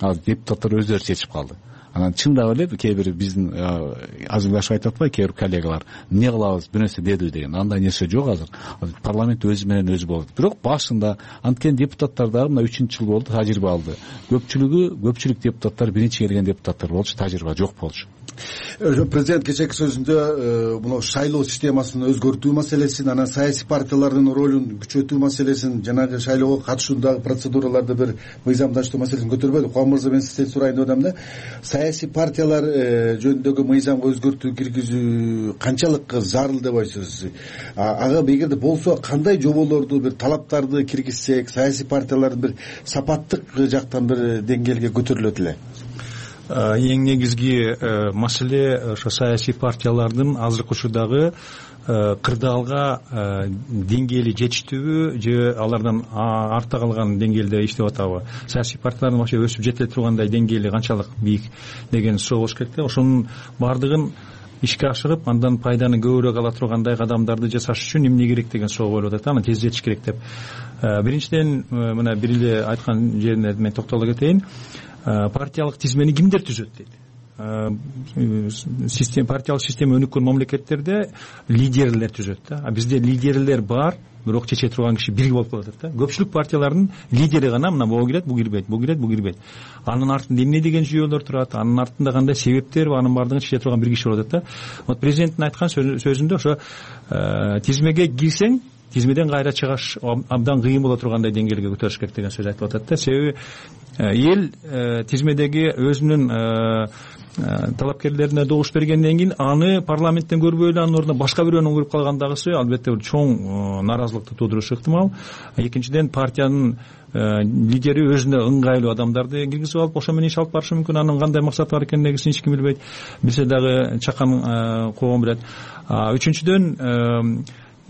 азыр депутаттар өздөрү чечип калды. Анан чындап эле кээ бир биздин азырлашып айтып атпайбы кээ бир коллегалар эмне кылабыз бир нерсе деди деген, андай нерсе жок. Азыр парламент өзү менен өзү болот. Бирок башында анткени депутаттар дагы мына 3-жыл болду, тажрыйба алды. Көпчүлүк депутаттар биринчи келген депутаттар болчу, тажрыйба жок болчу. Президент кечээки сөзүндө мына шайлоо системасын өзгөртүү маселесин, анан саясий партиялардын ролун күчөтүү маселесин, жанагы шайлоого катышуудагы процедураларды бир мыйзамдаштоо маселесин көтөрбөдү. Кубан мырза, мен сизден сурайын деп атам да, саясий партиялар жөнүндөгү мыйзамга өзгөртүү киргизүү канчалык зарыл деп ойлойсуз? Ага эгерде болсо кандай жоболорду, бир талаптарды киргизсек, саясий партиялардын бир сапаттык жактан бир деңгээлге көтөрүлөт эле? Эң негизги маселе ошо саясий партиялардын азыркы учурдагы кырдаалга деңгээли жетиштүүбү же алардан артта калган деңгээлде иштеп атабы? Саясий партиялардын вообще өсүп жетиле тургандай деңгээли канчалык бийик деген суроо болуш керек да. Ошонун баардыгын ишке ашырып, андан пайданы көбүрөөк ала тургандай кадамдарды жасаш үчүн эмне керек деген суроо коюлуп атат. Аны тез жетиш керек деп. Биринчиден мына бир эле айткан жерине мен токтоло кетейин. Партиялык тизмени кимдер түзөт дейт. Партиялык система өнүккөн мамлекеттерде лидерлер түзөт да. Бизде лидерлер бар, бирок чече турган киши бир болуп калат да. Көпчүлүк партиялардын лидери гана мына бул кирет, бул кирбейт, бул кирет, бул кирбейт. Анын артында эмне деген жүйөлөр турат, анын артында кандай себептер бар, анын баардыгын чече турган бир киши болот да. Вот президенттин айткан сөзүндө ошо тизмеге кирсең, тизмеден кайра чыгаш абдан кыйын боло тургандай деңгээлге көтөрүш керек деген сөз айтып атат да. Себеби эл тизмедеги өзүнүн талапкерлерине добуш бергенден кийин аны парламенттен көрбөй эле анын ордуна башка бирөөнү куруп калгандагысы албетте бир чоң нааразылыкты туудурушу ыктымал. Экинчиден, партиянын лидери өзүнө ыңгайлуу адамдарды киргизип алып ошо менен иш алып барышы мүмкүн. Анын кандай максаты бар экендигин эч ким билбейт. Билсе дагы чакан коом билет. Үчүнчүдөн,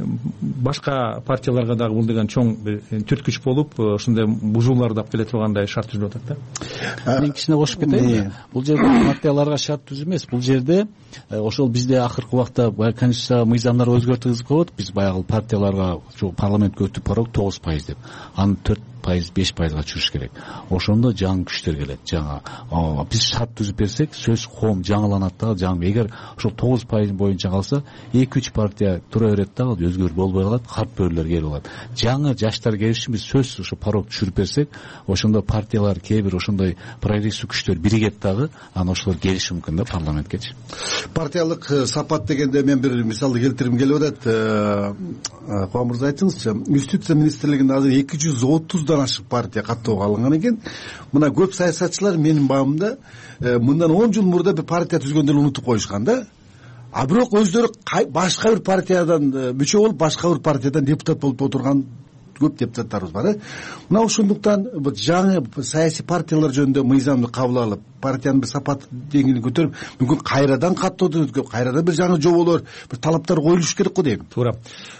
башка партияларга дагы бул деген чоң бир түрткүч болуп, ошондой бузууларды алып келе тургандай шарт түзүлүп атат да. Мен кичине кошуп кетейин. Бул жерде партияларга шарт түзүү эмес. Бул жерде ошол бизде акыркы убакта конституция мыйзамдар өзгөртүлгүзүп коет. Биз баягы партияларга парламентке өтүп барып 9% деп. Аны 4%, 5%га чыгыш керек. Ошондо жаңы күчтөр келет. Биз шарт түзүп берсек, сөз коом жаңыланат да. Эгер ошол 9% боюнча калса, 2-3 партия тура берет да, өзгөрүү болбой калат, картбөрлөр келип алат. Жаңы жаштар келиш үчүн биз сөз ошо порог түшүрүп берсек, ошондо партиялар кээ бир ошондой прогрессив күчтөр биригет дагы, анан ошолор келиши мүмкүн да парламенткечи. Партиялык сапат дегенде мен бир мисалды келтиргим келип атат. Кубан мырза, айтыңызчы, Юстиция министрлигинде азыр 230 ашык партия каттоого алынган экен. Мына көп саясатчылар менин баамда мындан 10 жыл мурда бир партия түзгөндү унутуп коюшкан да. Бирок өздөрү башка бир партиядан мүчө болуп, башка бир партиядан депутат болуп отурган көп депутаттарыбыз бар. Мына ошондуктан жаңы саясий партиялар жөнүндө мыйзамды кабыл алып, партиянын бир сапат деңгээлин көтөрүп, мүмкүн кайрадан каттоодон өткөрүп, кайрадан бир жаңы жоболор, бир талаптар коюлуш керек го дейм. Туура.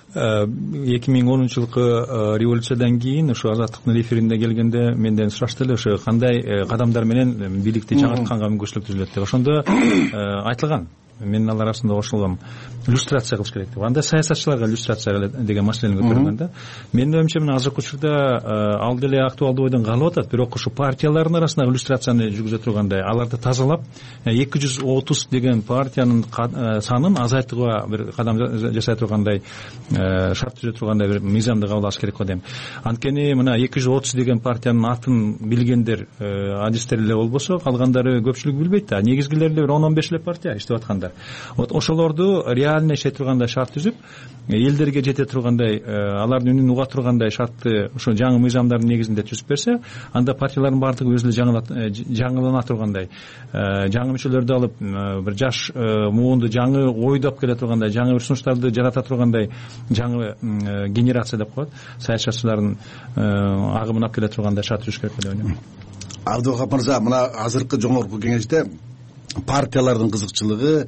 2010-жылкы революциядан кийин ошо азаттыктын референдумда келгенде менден сурашты эле, ошо кандай кадамдар менен бийликти жаңыртканга мүмкүнчүлүк түзүлөт деп. Ошондо айтылган, менин алар арасында кошулган, люстрация кылыш керек деп. Анда саясатчыларга люстрация деген маселени көтөргөн да. Менин оюмча мына азыркы учурда ал деле актуалдуу бойдон калып атат, бирок ошо партиялардын арасындагы люстрацияны жүргүзө тургандай, аларды тазалап, 230 деген партиянын санын азайтууга бир кадам жасай тургандай, шарт түзө тургандай бир мыйзамды кабыл алыш керек го дейм. Анткени мына 230 деген партиянын атын билгендер, адистер эле болбосо, калгандары көпчүлүк билбейт да. Негизгилери эле 10-15 эле партия иштеп аткандар. Вот ошолорду реально иштей тургандай шарт түзүп, элдерге жете тургандай, алардын үнүн уга тургандай шартты ошо жаңы мыйзамдардын негизинде түзүп берсе, анда партиялардын баардыгы өзү эле жаңылана тургандай, жаңы мүчөлөрдү алып, бир жаш муунду жаңы ойду алып келе тургандай, жаңы бир сунуштарды жарата тургандай жаңы генерация деп коет, саясатчылардын агымын алып келе тургандай шарт түзүш керек деп ойлойм. Абдывахап мырза, мына азыркы жогорку кеңеште партиялардын кызыкчылыгы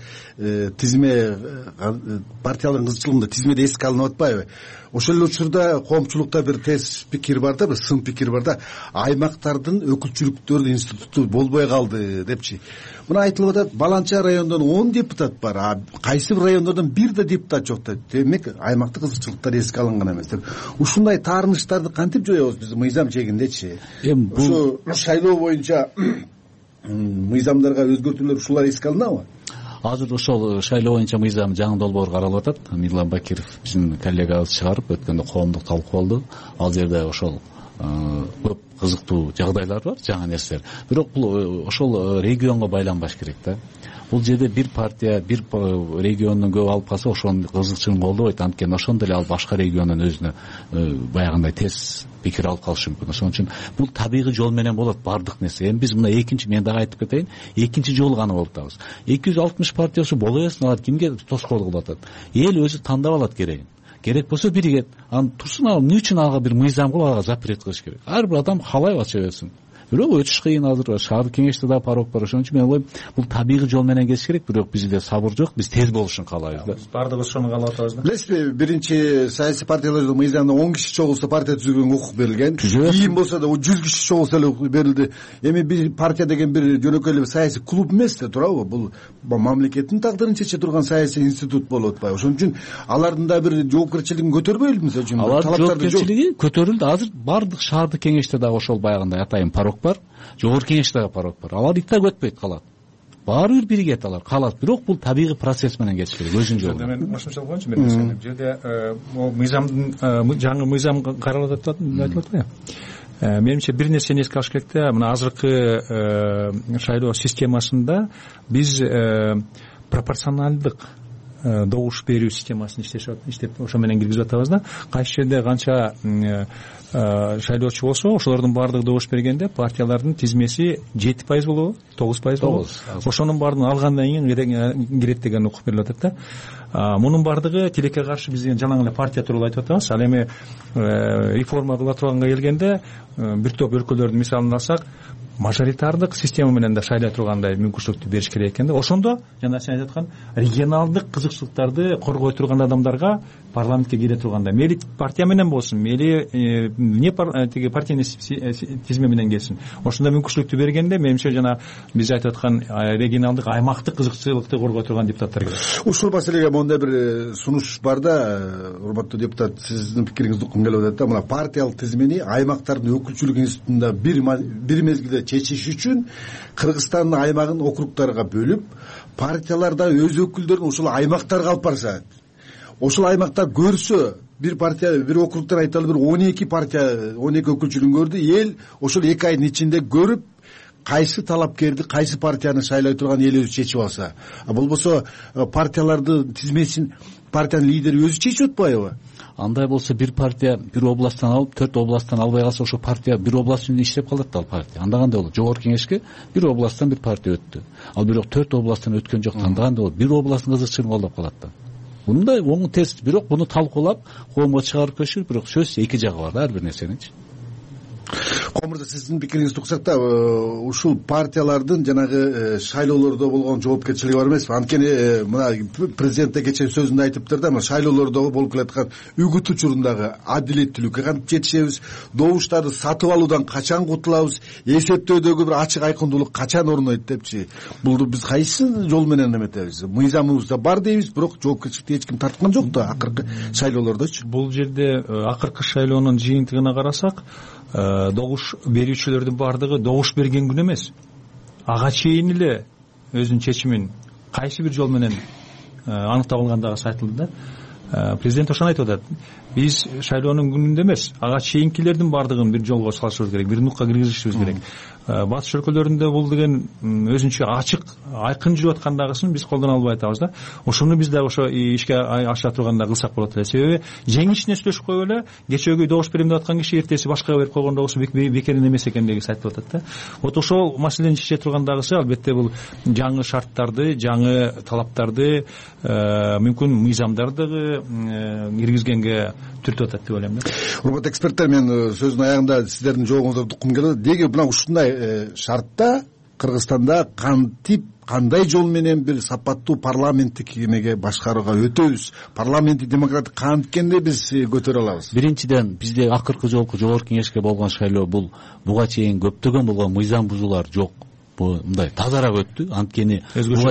тизме партиялардын кызыкчылыгында тизмеде эске алынып атпайбы? Ошол эле учурда коомчулукта бир тез пикир бар да, бир сын пикир бар да, аймактардын өкүлчүлүктөр институту болбой калды депчи. Мына айтылып атат, баланча райондон 10 депутат бар, а кайсы бир райондордон бир да депутат жок дейт. Демек аймактык кызыкчылыктар эске алынган эмес деп. Ушундай таарынычтарды кантип жоебуз биз мыйзам чегиндечи? Ушу шайлоо боюнча мыйзамдарга өзгөртүүлөр ушулар эске алынабы? Азыр ошол шайлоо боюнча мыйзам жаңы долбоор каралып атат. Мирлан Бакиров биздин коллегабыз чыгарып, өткөндө коомдук талкуу болду. Ал жерде ошол көп кызыктуу жагдайлар бар, жаңы нерселер. Бирок бул ошол регионго байланбаш керек да. Бул жерде бир партия бир региондон көп алып калса, ошонун кызыкчылыгын колдобойт. Анткени ошондой эле ал башка региондон өзүнө баягындай тез пикир алып калышы мүмкүн. Ошон үчүн бул табигый жол менен болот бардык нерсе. Эми биз мына экинчи, мен дагы айтып кетейин, экинчи жолу гана болуп атабыз. 260 партиясы боло берсин, алар кимге тоскоолдук кылып атат? Эл өзү тандап алат керегин. Керек болсо биригет. Аны турсун, ал эмне үчүн ага бир мыйзам кылып ага запрет кылыш керек? Ар бир адам калай ача берсин. Бирок өтүш кыйын, азыр шаардык кеңеште да порог бар. Ошон үчүн мен ойлойм, бул табигый жол менен кетиш керек, бирок бизде сабыр жок, биз тез болушун каалайбыз да. Бардыгыбыз ошону каалап атабыз да. Билесизби, биринчи саясий партиялардын мыйзамында 10 киши чогулса партия түзүүгө укук берилген. Кийин болсо да 100 киши чогулса эле укук берилди. Эми бир партия деген бир жөнөкөй эле саясий клуб эмес да, туурабы? Бул мамлекеттин тагдырын чече турган саясий институт болуп атпайбы? Ошон үчүн алардын да бир жоопкерчилигин көтөрбөйлүбү? Мисалы үчүн алардын жоопкерчилиги көтөрүлдү. Азыр бардык шаардык кеңеште дагы ошол баягындай атайын порог бар. Жогорку кеңеште порог бар. Алар иттак өтпөйт, калат. Баары бир биригет алар калат. Бирок бул табигый процесс менен кетиш керек, өзүнүн жолу. Мен ошончолук боюнча бул жерде мыйзамдын жаңы мыйзам каралып атат деп айтылып атпайбы? Менимче бир нерсени эске алыш керек да. Мына азыркы шайлоо системасында биз пропорционалдык добуш берүү системасын иштеп ошо менен киргизип атабыз да. Кайсы жерде канча шайлоочу болсо, ошолордун баардыгы добуш бергенде партиялардын тизмеси 7% болобу, 9% болобу. Ошонун баардыгын алгандан кийин кирет деген укук берилип атат да. Мунун баардыгы тилекке каршы биз деген жалаң эле партия тууралуу айтып атабыз. Ал эми реформа кыла турганга келгенде бир топ өлкөлөрдүн мисалын алсак, мажоритардык система менен да шайлай тургандай мүмкүнчүлүктү бериш керек экен да. Ошондо жана сен айтып аткан регионалдык кызыкчылыктарды коргой турган адамдарга парламентке кире тургандай, мейли партия менен болсун, мейли не тиги партийный тизме менен келсин. Ошондой мүмкүнчүлүктү бергенде, менимче жана биз айтып аткан регионалдык аймактык кызыкчылыкты коргой турган депутаттар керек. Ушул маселеге мондай бир сунуш бар да, урматтуу депутат, сиздин пикириңизди уккум келип атат да. Мына партиялык тизмени аймактардын өкүлчүлүк институтунда бир мезгилде чечиш үчүн Кыргызстандын аймагын округтарга бөлүп, партиялар да өз өкүлдөрүн ошол аймактарга алып барса, ошол аймактар көрсө, бир партия, бир округтан айталы бир 12 партия, 12 өкүлчүлүгүн көрдү, эл ошол 2 айдын ичинде көрүп, кайсы талапкерди, кайсы партияны шайлай турган эл өзү чечип алса. Болбосо партиялардын тизмесин партиянын лидери өзү чечип атпайбы? Андай болсо бир партия бир областтан алып, 4 областтан албай калса, ошо партия бир област үчүн иштеп калат да ал партия. Анда кандай болот? Жогорку кеңешке бир областтан бир партия өттү. Ал бирок 4 областтан өткөн жок. Анда кандай болот? Бир областтын кызыкчылыгын колдоп калат да. Мындай оң тест, бирок буну талкуулап, коомго чыгарып көчүр, бирок сөзсүз эки жагы бар да ар бир нерсенинчи. Комурда, сиздин пикириңизди уксак да, ушул партиялардын жанагы шайлоолордо болгон жоопкерчилиги бар эмеспи? Анткени мына президент да кечээ сөзүндө айтыптыр да, мына шайлоолордо болуп келаткан үгүт учурундагы адилеттүүлүккө кантип жетишебиз, добуштарды сатып алуудан качан кутулабыз, эсептөөдөгү бир ачык айкындуулук качан орнойт депчи. Бул биз кайсы жол менен эметебиз? Мыйзамыбызда бар дейбиз, бирок жоопкерчиликти эч ким тарткан жок да акыркы шайлоолордочу. Бул жерде акыркы шайлоонун жыйынтыгына карасак, добуш берүүчүлөрдүн баардыгы добуш берген күн эмес. Ага чейин эле өзүнүн чечимин кайсы бир жол менен аныктап алгандыгы айтылды да. Президент ошону айтып атат. Биз шайлоонун күнүндө эмес, ага чейинкилердин баардыгын бир жолго салышыбыз керек, бир нукка киргизишибиз керек. Батыш өлкөлөрүндө бул деген өзүнчө ачык, айкын жүрүп аткандагысын биз колдоно албай атабыз да. Ошону биз да ошо ишке аша турганда кылсак болот эле. Себеби жеңишине сүйлөшүп коюп эле, кечеги добуш берем деп аткан киши эртеси башкага берип койгондо болсо бекер эмес экендиги айтылып атат да. Вот ошол маселени чече тургандагысы албетте бул жаңы шарттарды, жаңы талаптарды, мүмкүн мыйзамдарды киргизгенге түртүп атат деп ойлойм да. Урматтуу эксперттер, мен сөздүн аягында сиздердин жообуңузду уккум келет. Деги мына ушундай шартта Кыргызстанда кантип кандай жол менен бир сапаттуу парламенттик эмеге башкарууга өтөбүз, парламенттик демократик канткенде биз көтөрө алабыз? Биринчиден бизде акыркы жолку жогорку кеңешке болгон шайлоо бул буга чейин көптөгөн болгон мыйзам бузуулар жок. Бул мындай тазараак өттү. Анткени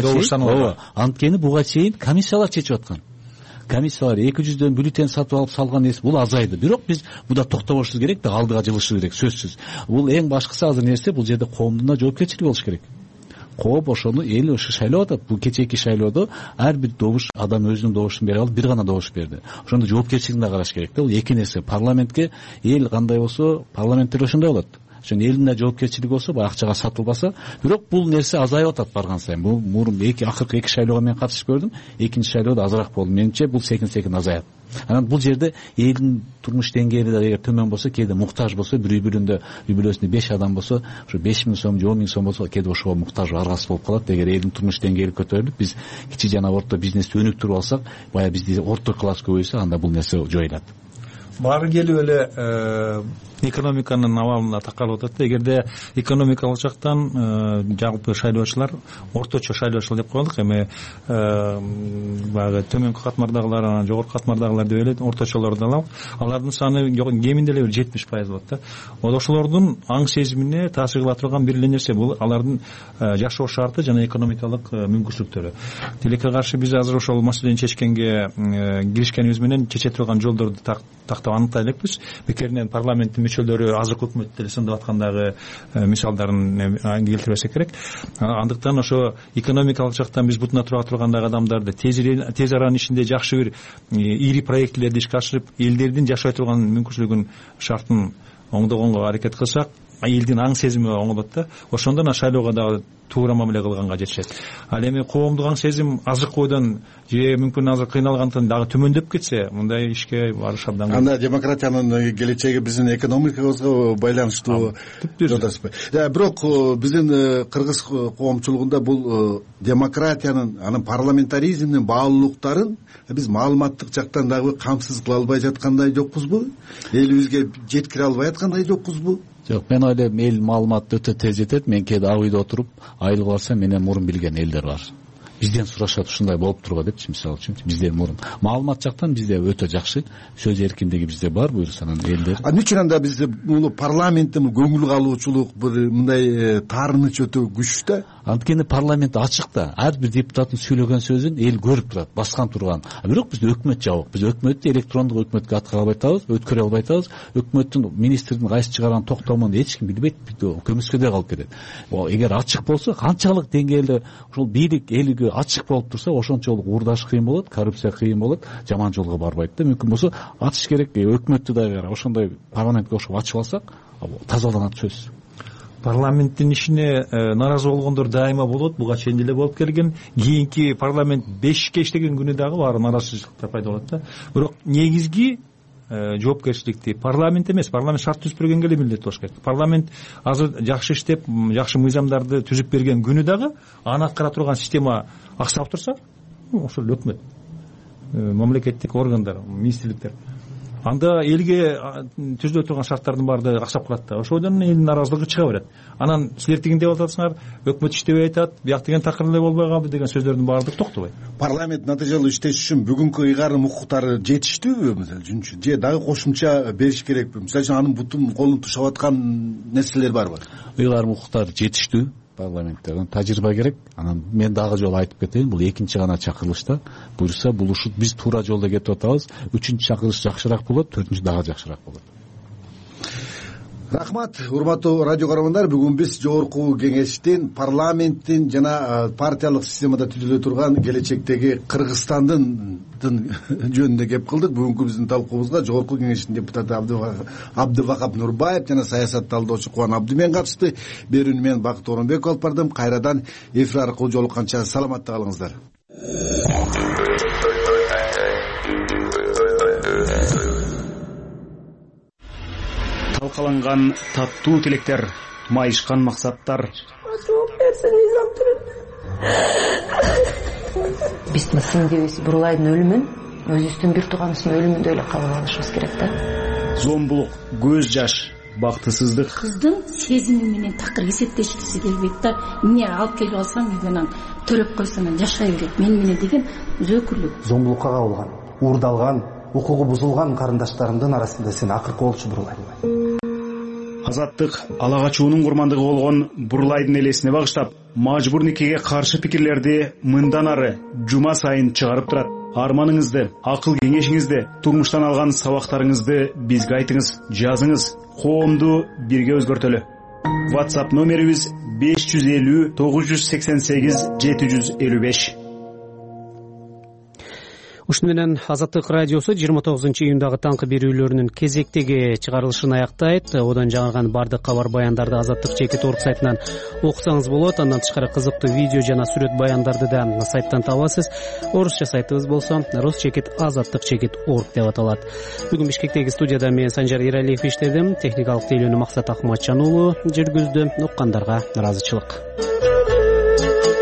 буга чейин комиссиялар чечип аткан. Комиссиялар 200дөн бюллетень сатып алып салган нерсе бул азайды. Бирок биз мында токтобошубуз керек да, алдыга жылышыбыз керек, сөзсүз. Бул эң башкысы азыр нерсе, бул жерде коомдун да жоопкерчилиги болуш керек. Коом ошону эл ушу шайлап атат. Бул кечээки шайлоодо ар бир добуш адам өзүнүн добушун бере алып, бир гана добуш берди. Ошондо жоопкерчилигин да караш керек да. Бул эки нерсе. Парламентке эл кандай болсо, парламенттер ошондой болот. Ошондо элдин да жоопкерчилиги болсо, баягы акчага сатылбаса, бирок бул нерсе азайып атат барган сайын. Бул мурун акыркы эки шайлоого мен катышып көрдүм. Экинчи шайлоодо азыраак болду. Менимче бул секин азаят. Анан бул жерде элдин турмуш деңгээли да эгер төмөн болсо, кээде муктаж болсо, үй бүлөсүндө 5 адам болсо, ошо 5000 сом, 10000 сом болсо, кээде ошого муктаж аргасыз болуп калат. Эгер элдин турмуш деңгээли көтөрүлүп, биз кичи жана орто бизнести өнүктүрүп алсак, баягы бизде орто класс көбөйсө, анда бул нерсе жоюлат. Баары келип эле экономиканын абалына такалып атат. Эгерде экономикалык жактан жалпы шайлоочулар, орточо шайлоочулар деп коелук, эми баягы төмөнкү катмардагылар, анан жогорку катмардагылар деп эле орточолорду алалы. Алардын саны кеминде эле 70% болот да. Ошолордун аң сезимине таасир кыла турган бир эле нерсе бул алардын жашоо шарты жана экономикалык мүмкүнчүлүктөрү. Тилекке каршы биз азыр ошол маселени чечкенге киришкенибиз менен чече турган жолдорду тактап аныктай элекпиз. Бекеринен парламенттин мүчөлөрү азыркы өкмөт деле сындып аткандагы мисалдарын келтирбесек керек. Андыктан ошо экономикалык жактан биз бутуна тура тургандагы адамдарды тез аранын ичинде жакшы бир ири проектилерди ишке ашырып, элдердин жашай турган мүмкүнчүлүгүн шартын оңдогонго аракет кылсак, элдин аң сезими оңолот да. Ошондон шайлоого дагы туура мамиле кылганга жетишет. Ал эми коомдук аң сезим азыркы бойдон же мүмкүн азыр кыйналгандыктан дагы төмөндөп кетсе, мындай ишке барыш абдан. Анда демократиянын келечеги биздин экономикабызга байланыштуу жолдошпу. Бирок биздин кыргыз коомчулугунда бул демократиянын, анын парламентаризмдин баалуулуктарын биз маалыматтык жактан дагы камсыз кыла албай жаткандай жокпузбу? Элибизге жеткире албай аткандай жокпузбу? Жок, мен ойлойм эл маалыматты өтө тез жетет. Мен кээде ак үйдө отуруп, айлык алсам менен мурун билген элдер бар. Бизден сурашат, ушундай болуп турго депчи, мисалы үчүн. Бизден мурун маалымат жактан бизде өтө жакшы, сөз эркиндиги бизде бар, буюрсанан элдер. Эмне анда бизде бул парламенттин көңүл калуучулук, бир мындай таарыныч өтө күчтүү. Анткени парламент ачык да, ар бир депутаттын сүйлөгөн сөзүн эл көрүп турат, баскан турган. Бирок бизде өкмөт жабык. Биз өкмөттү электрондук өкмөткө аткара албай атабыз, өткөрө албай атабыз. Өкмөттүн министрдин кайсы чыгарган токтомун эч ким билбейт, көмүскөдө калып кетет. Эгер ачык болсо, канчалык деңгээлде ошол бийлик элиги ачык болуп турса, ошончолук уурдаш кыйын болот, коррупция кыйын болот, жаман жолго барбайт да. Мүмкүн болсо ачыш керек, өкмөттү дагы ошондой парламентке кошуп ачып алсак, тазаланат сөз. Парламенттин ишине наразы болгондор дайыма болот, буга чейин деле болуп келген. Кийинки парламент 5 иштеген күнү дагы баары наразычылыктар пайда болот да. Бирок негизги жоопкерчиликти парламент эмес, парламент шарт түзүп бергенге эле милдет болуш керек. Парламент азыр жакшы иштеп, жакшы мыйзамдарды түзүп берген күнү дагы аны аткара турган система аксап турса, ошол өкмөт, мамлекеттик органдар, министрликтер, анда элге түзүлө турган шарттардын баары аксап калат да. Ошодон элдин наразылыгы чыга берет. Анан силер тигиндей деп атасыңар, өкмөт иштебей атат, бияк деген такыр эле болбой калды деген сөздөрдүн баардыгы токтобойт. Парламент натыйжалуу иштеш үчүн бүгүнкү ыйгарым укуктары жетиштүүбү, мисалы үчүн, же дагы кошумча бериш керекпи? Мисалы үчүн анын бутун колун тушап аткан нерселер барбы? Ыйгарым укуктар жетиштүү. Парламенттерден тажрыйба керек. Анан мен дагы жолу айтып кетейин, бул экинчи гана чакырылышта. Буюрса, бул ушу биз туура жолдо кетип атабыз. Үчүнчү чакырылыш жакшыраак болот, төртүнчү дагы жакшыраак болот. Рахмат, урматтуу радио көрөрмандар. Бүгүн биз жогорку кеңештин, парламенттин жана партиялык системада түзүлө турган келечектеги Кыргызстандын жөнүндө кеп кылдык. Бүгүнкү биздин талкуубузга жогорку кеңештин депутаты Абдывахап Нурбаев жана саясат талдоочу Кубан Абдымен катышты. Берүүнү мен Бакыт Оронбеков алып бардым. Кайрадан эфир аркылуу жолукканча саламатта калыңыздар. Талкаланган таттуу тилектер, майышкан максаттар. Биз сын дебес Бурулайдын өлүмүн өзүбүздүн бир тууганыбыздын өлүмүндөй эле кабыл алышыбыз керек да. Зомбулук, көз жаш, бактысыздык. Кыздын сезими менен такыр эсептешкиси келбейт да. Эмне алып келип алсам үйдөн төлөп койсом жашай берет. Мен менен деген зөөкүрлүк. Зомбулукка кабылган, уурдалган, укугу бузулган карындаштарымдын арасында сен акыркы болчу Бурлай. Азаттык ала качуунун курмандыгы болгон Бурлайдын элесине багыштап, мажбур никеге каршы пикирлерди мындан ары жума сайын чыгарып турат. Арманыңызды, акыл кеңешиңизди, турмуштан алган сабактарыңызды бизге айтыңыз, жазыңыз. Коомду бирге өзгөртөлү. WhatsApp номерибиз 550 988 755. Ушуну менен Азаттык радиосу 29-июндагы таңкы берүүлөрүнүн кезектеги чыгарылышын аяктайт. Одан жаңырган бардык кабар баяндарды Азаттык чекит орг сайтынан окусаңыз болот. Андан тышкары кызыктуу видео жана сүрөт баяндарды да сайттан табасыз. Орусча сайтыбыз болсо ruschekit.azattikchekit.org деп аталат. Бүгүн Бишкектеги студияда мен Санжар Эралиев иштедим. Техникалык тейлөөнү Максат Акматжан уулу жүргүздү. Уккандарга ыраазычылык.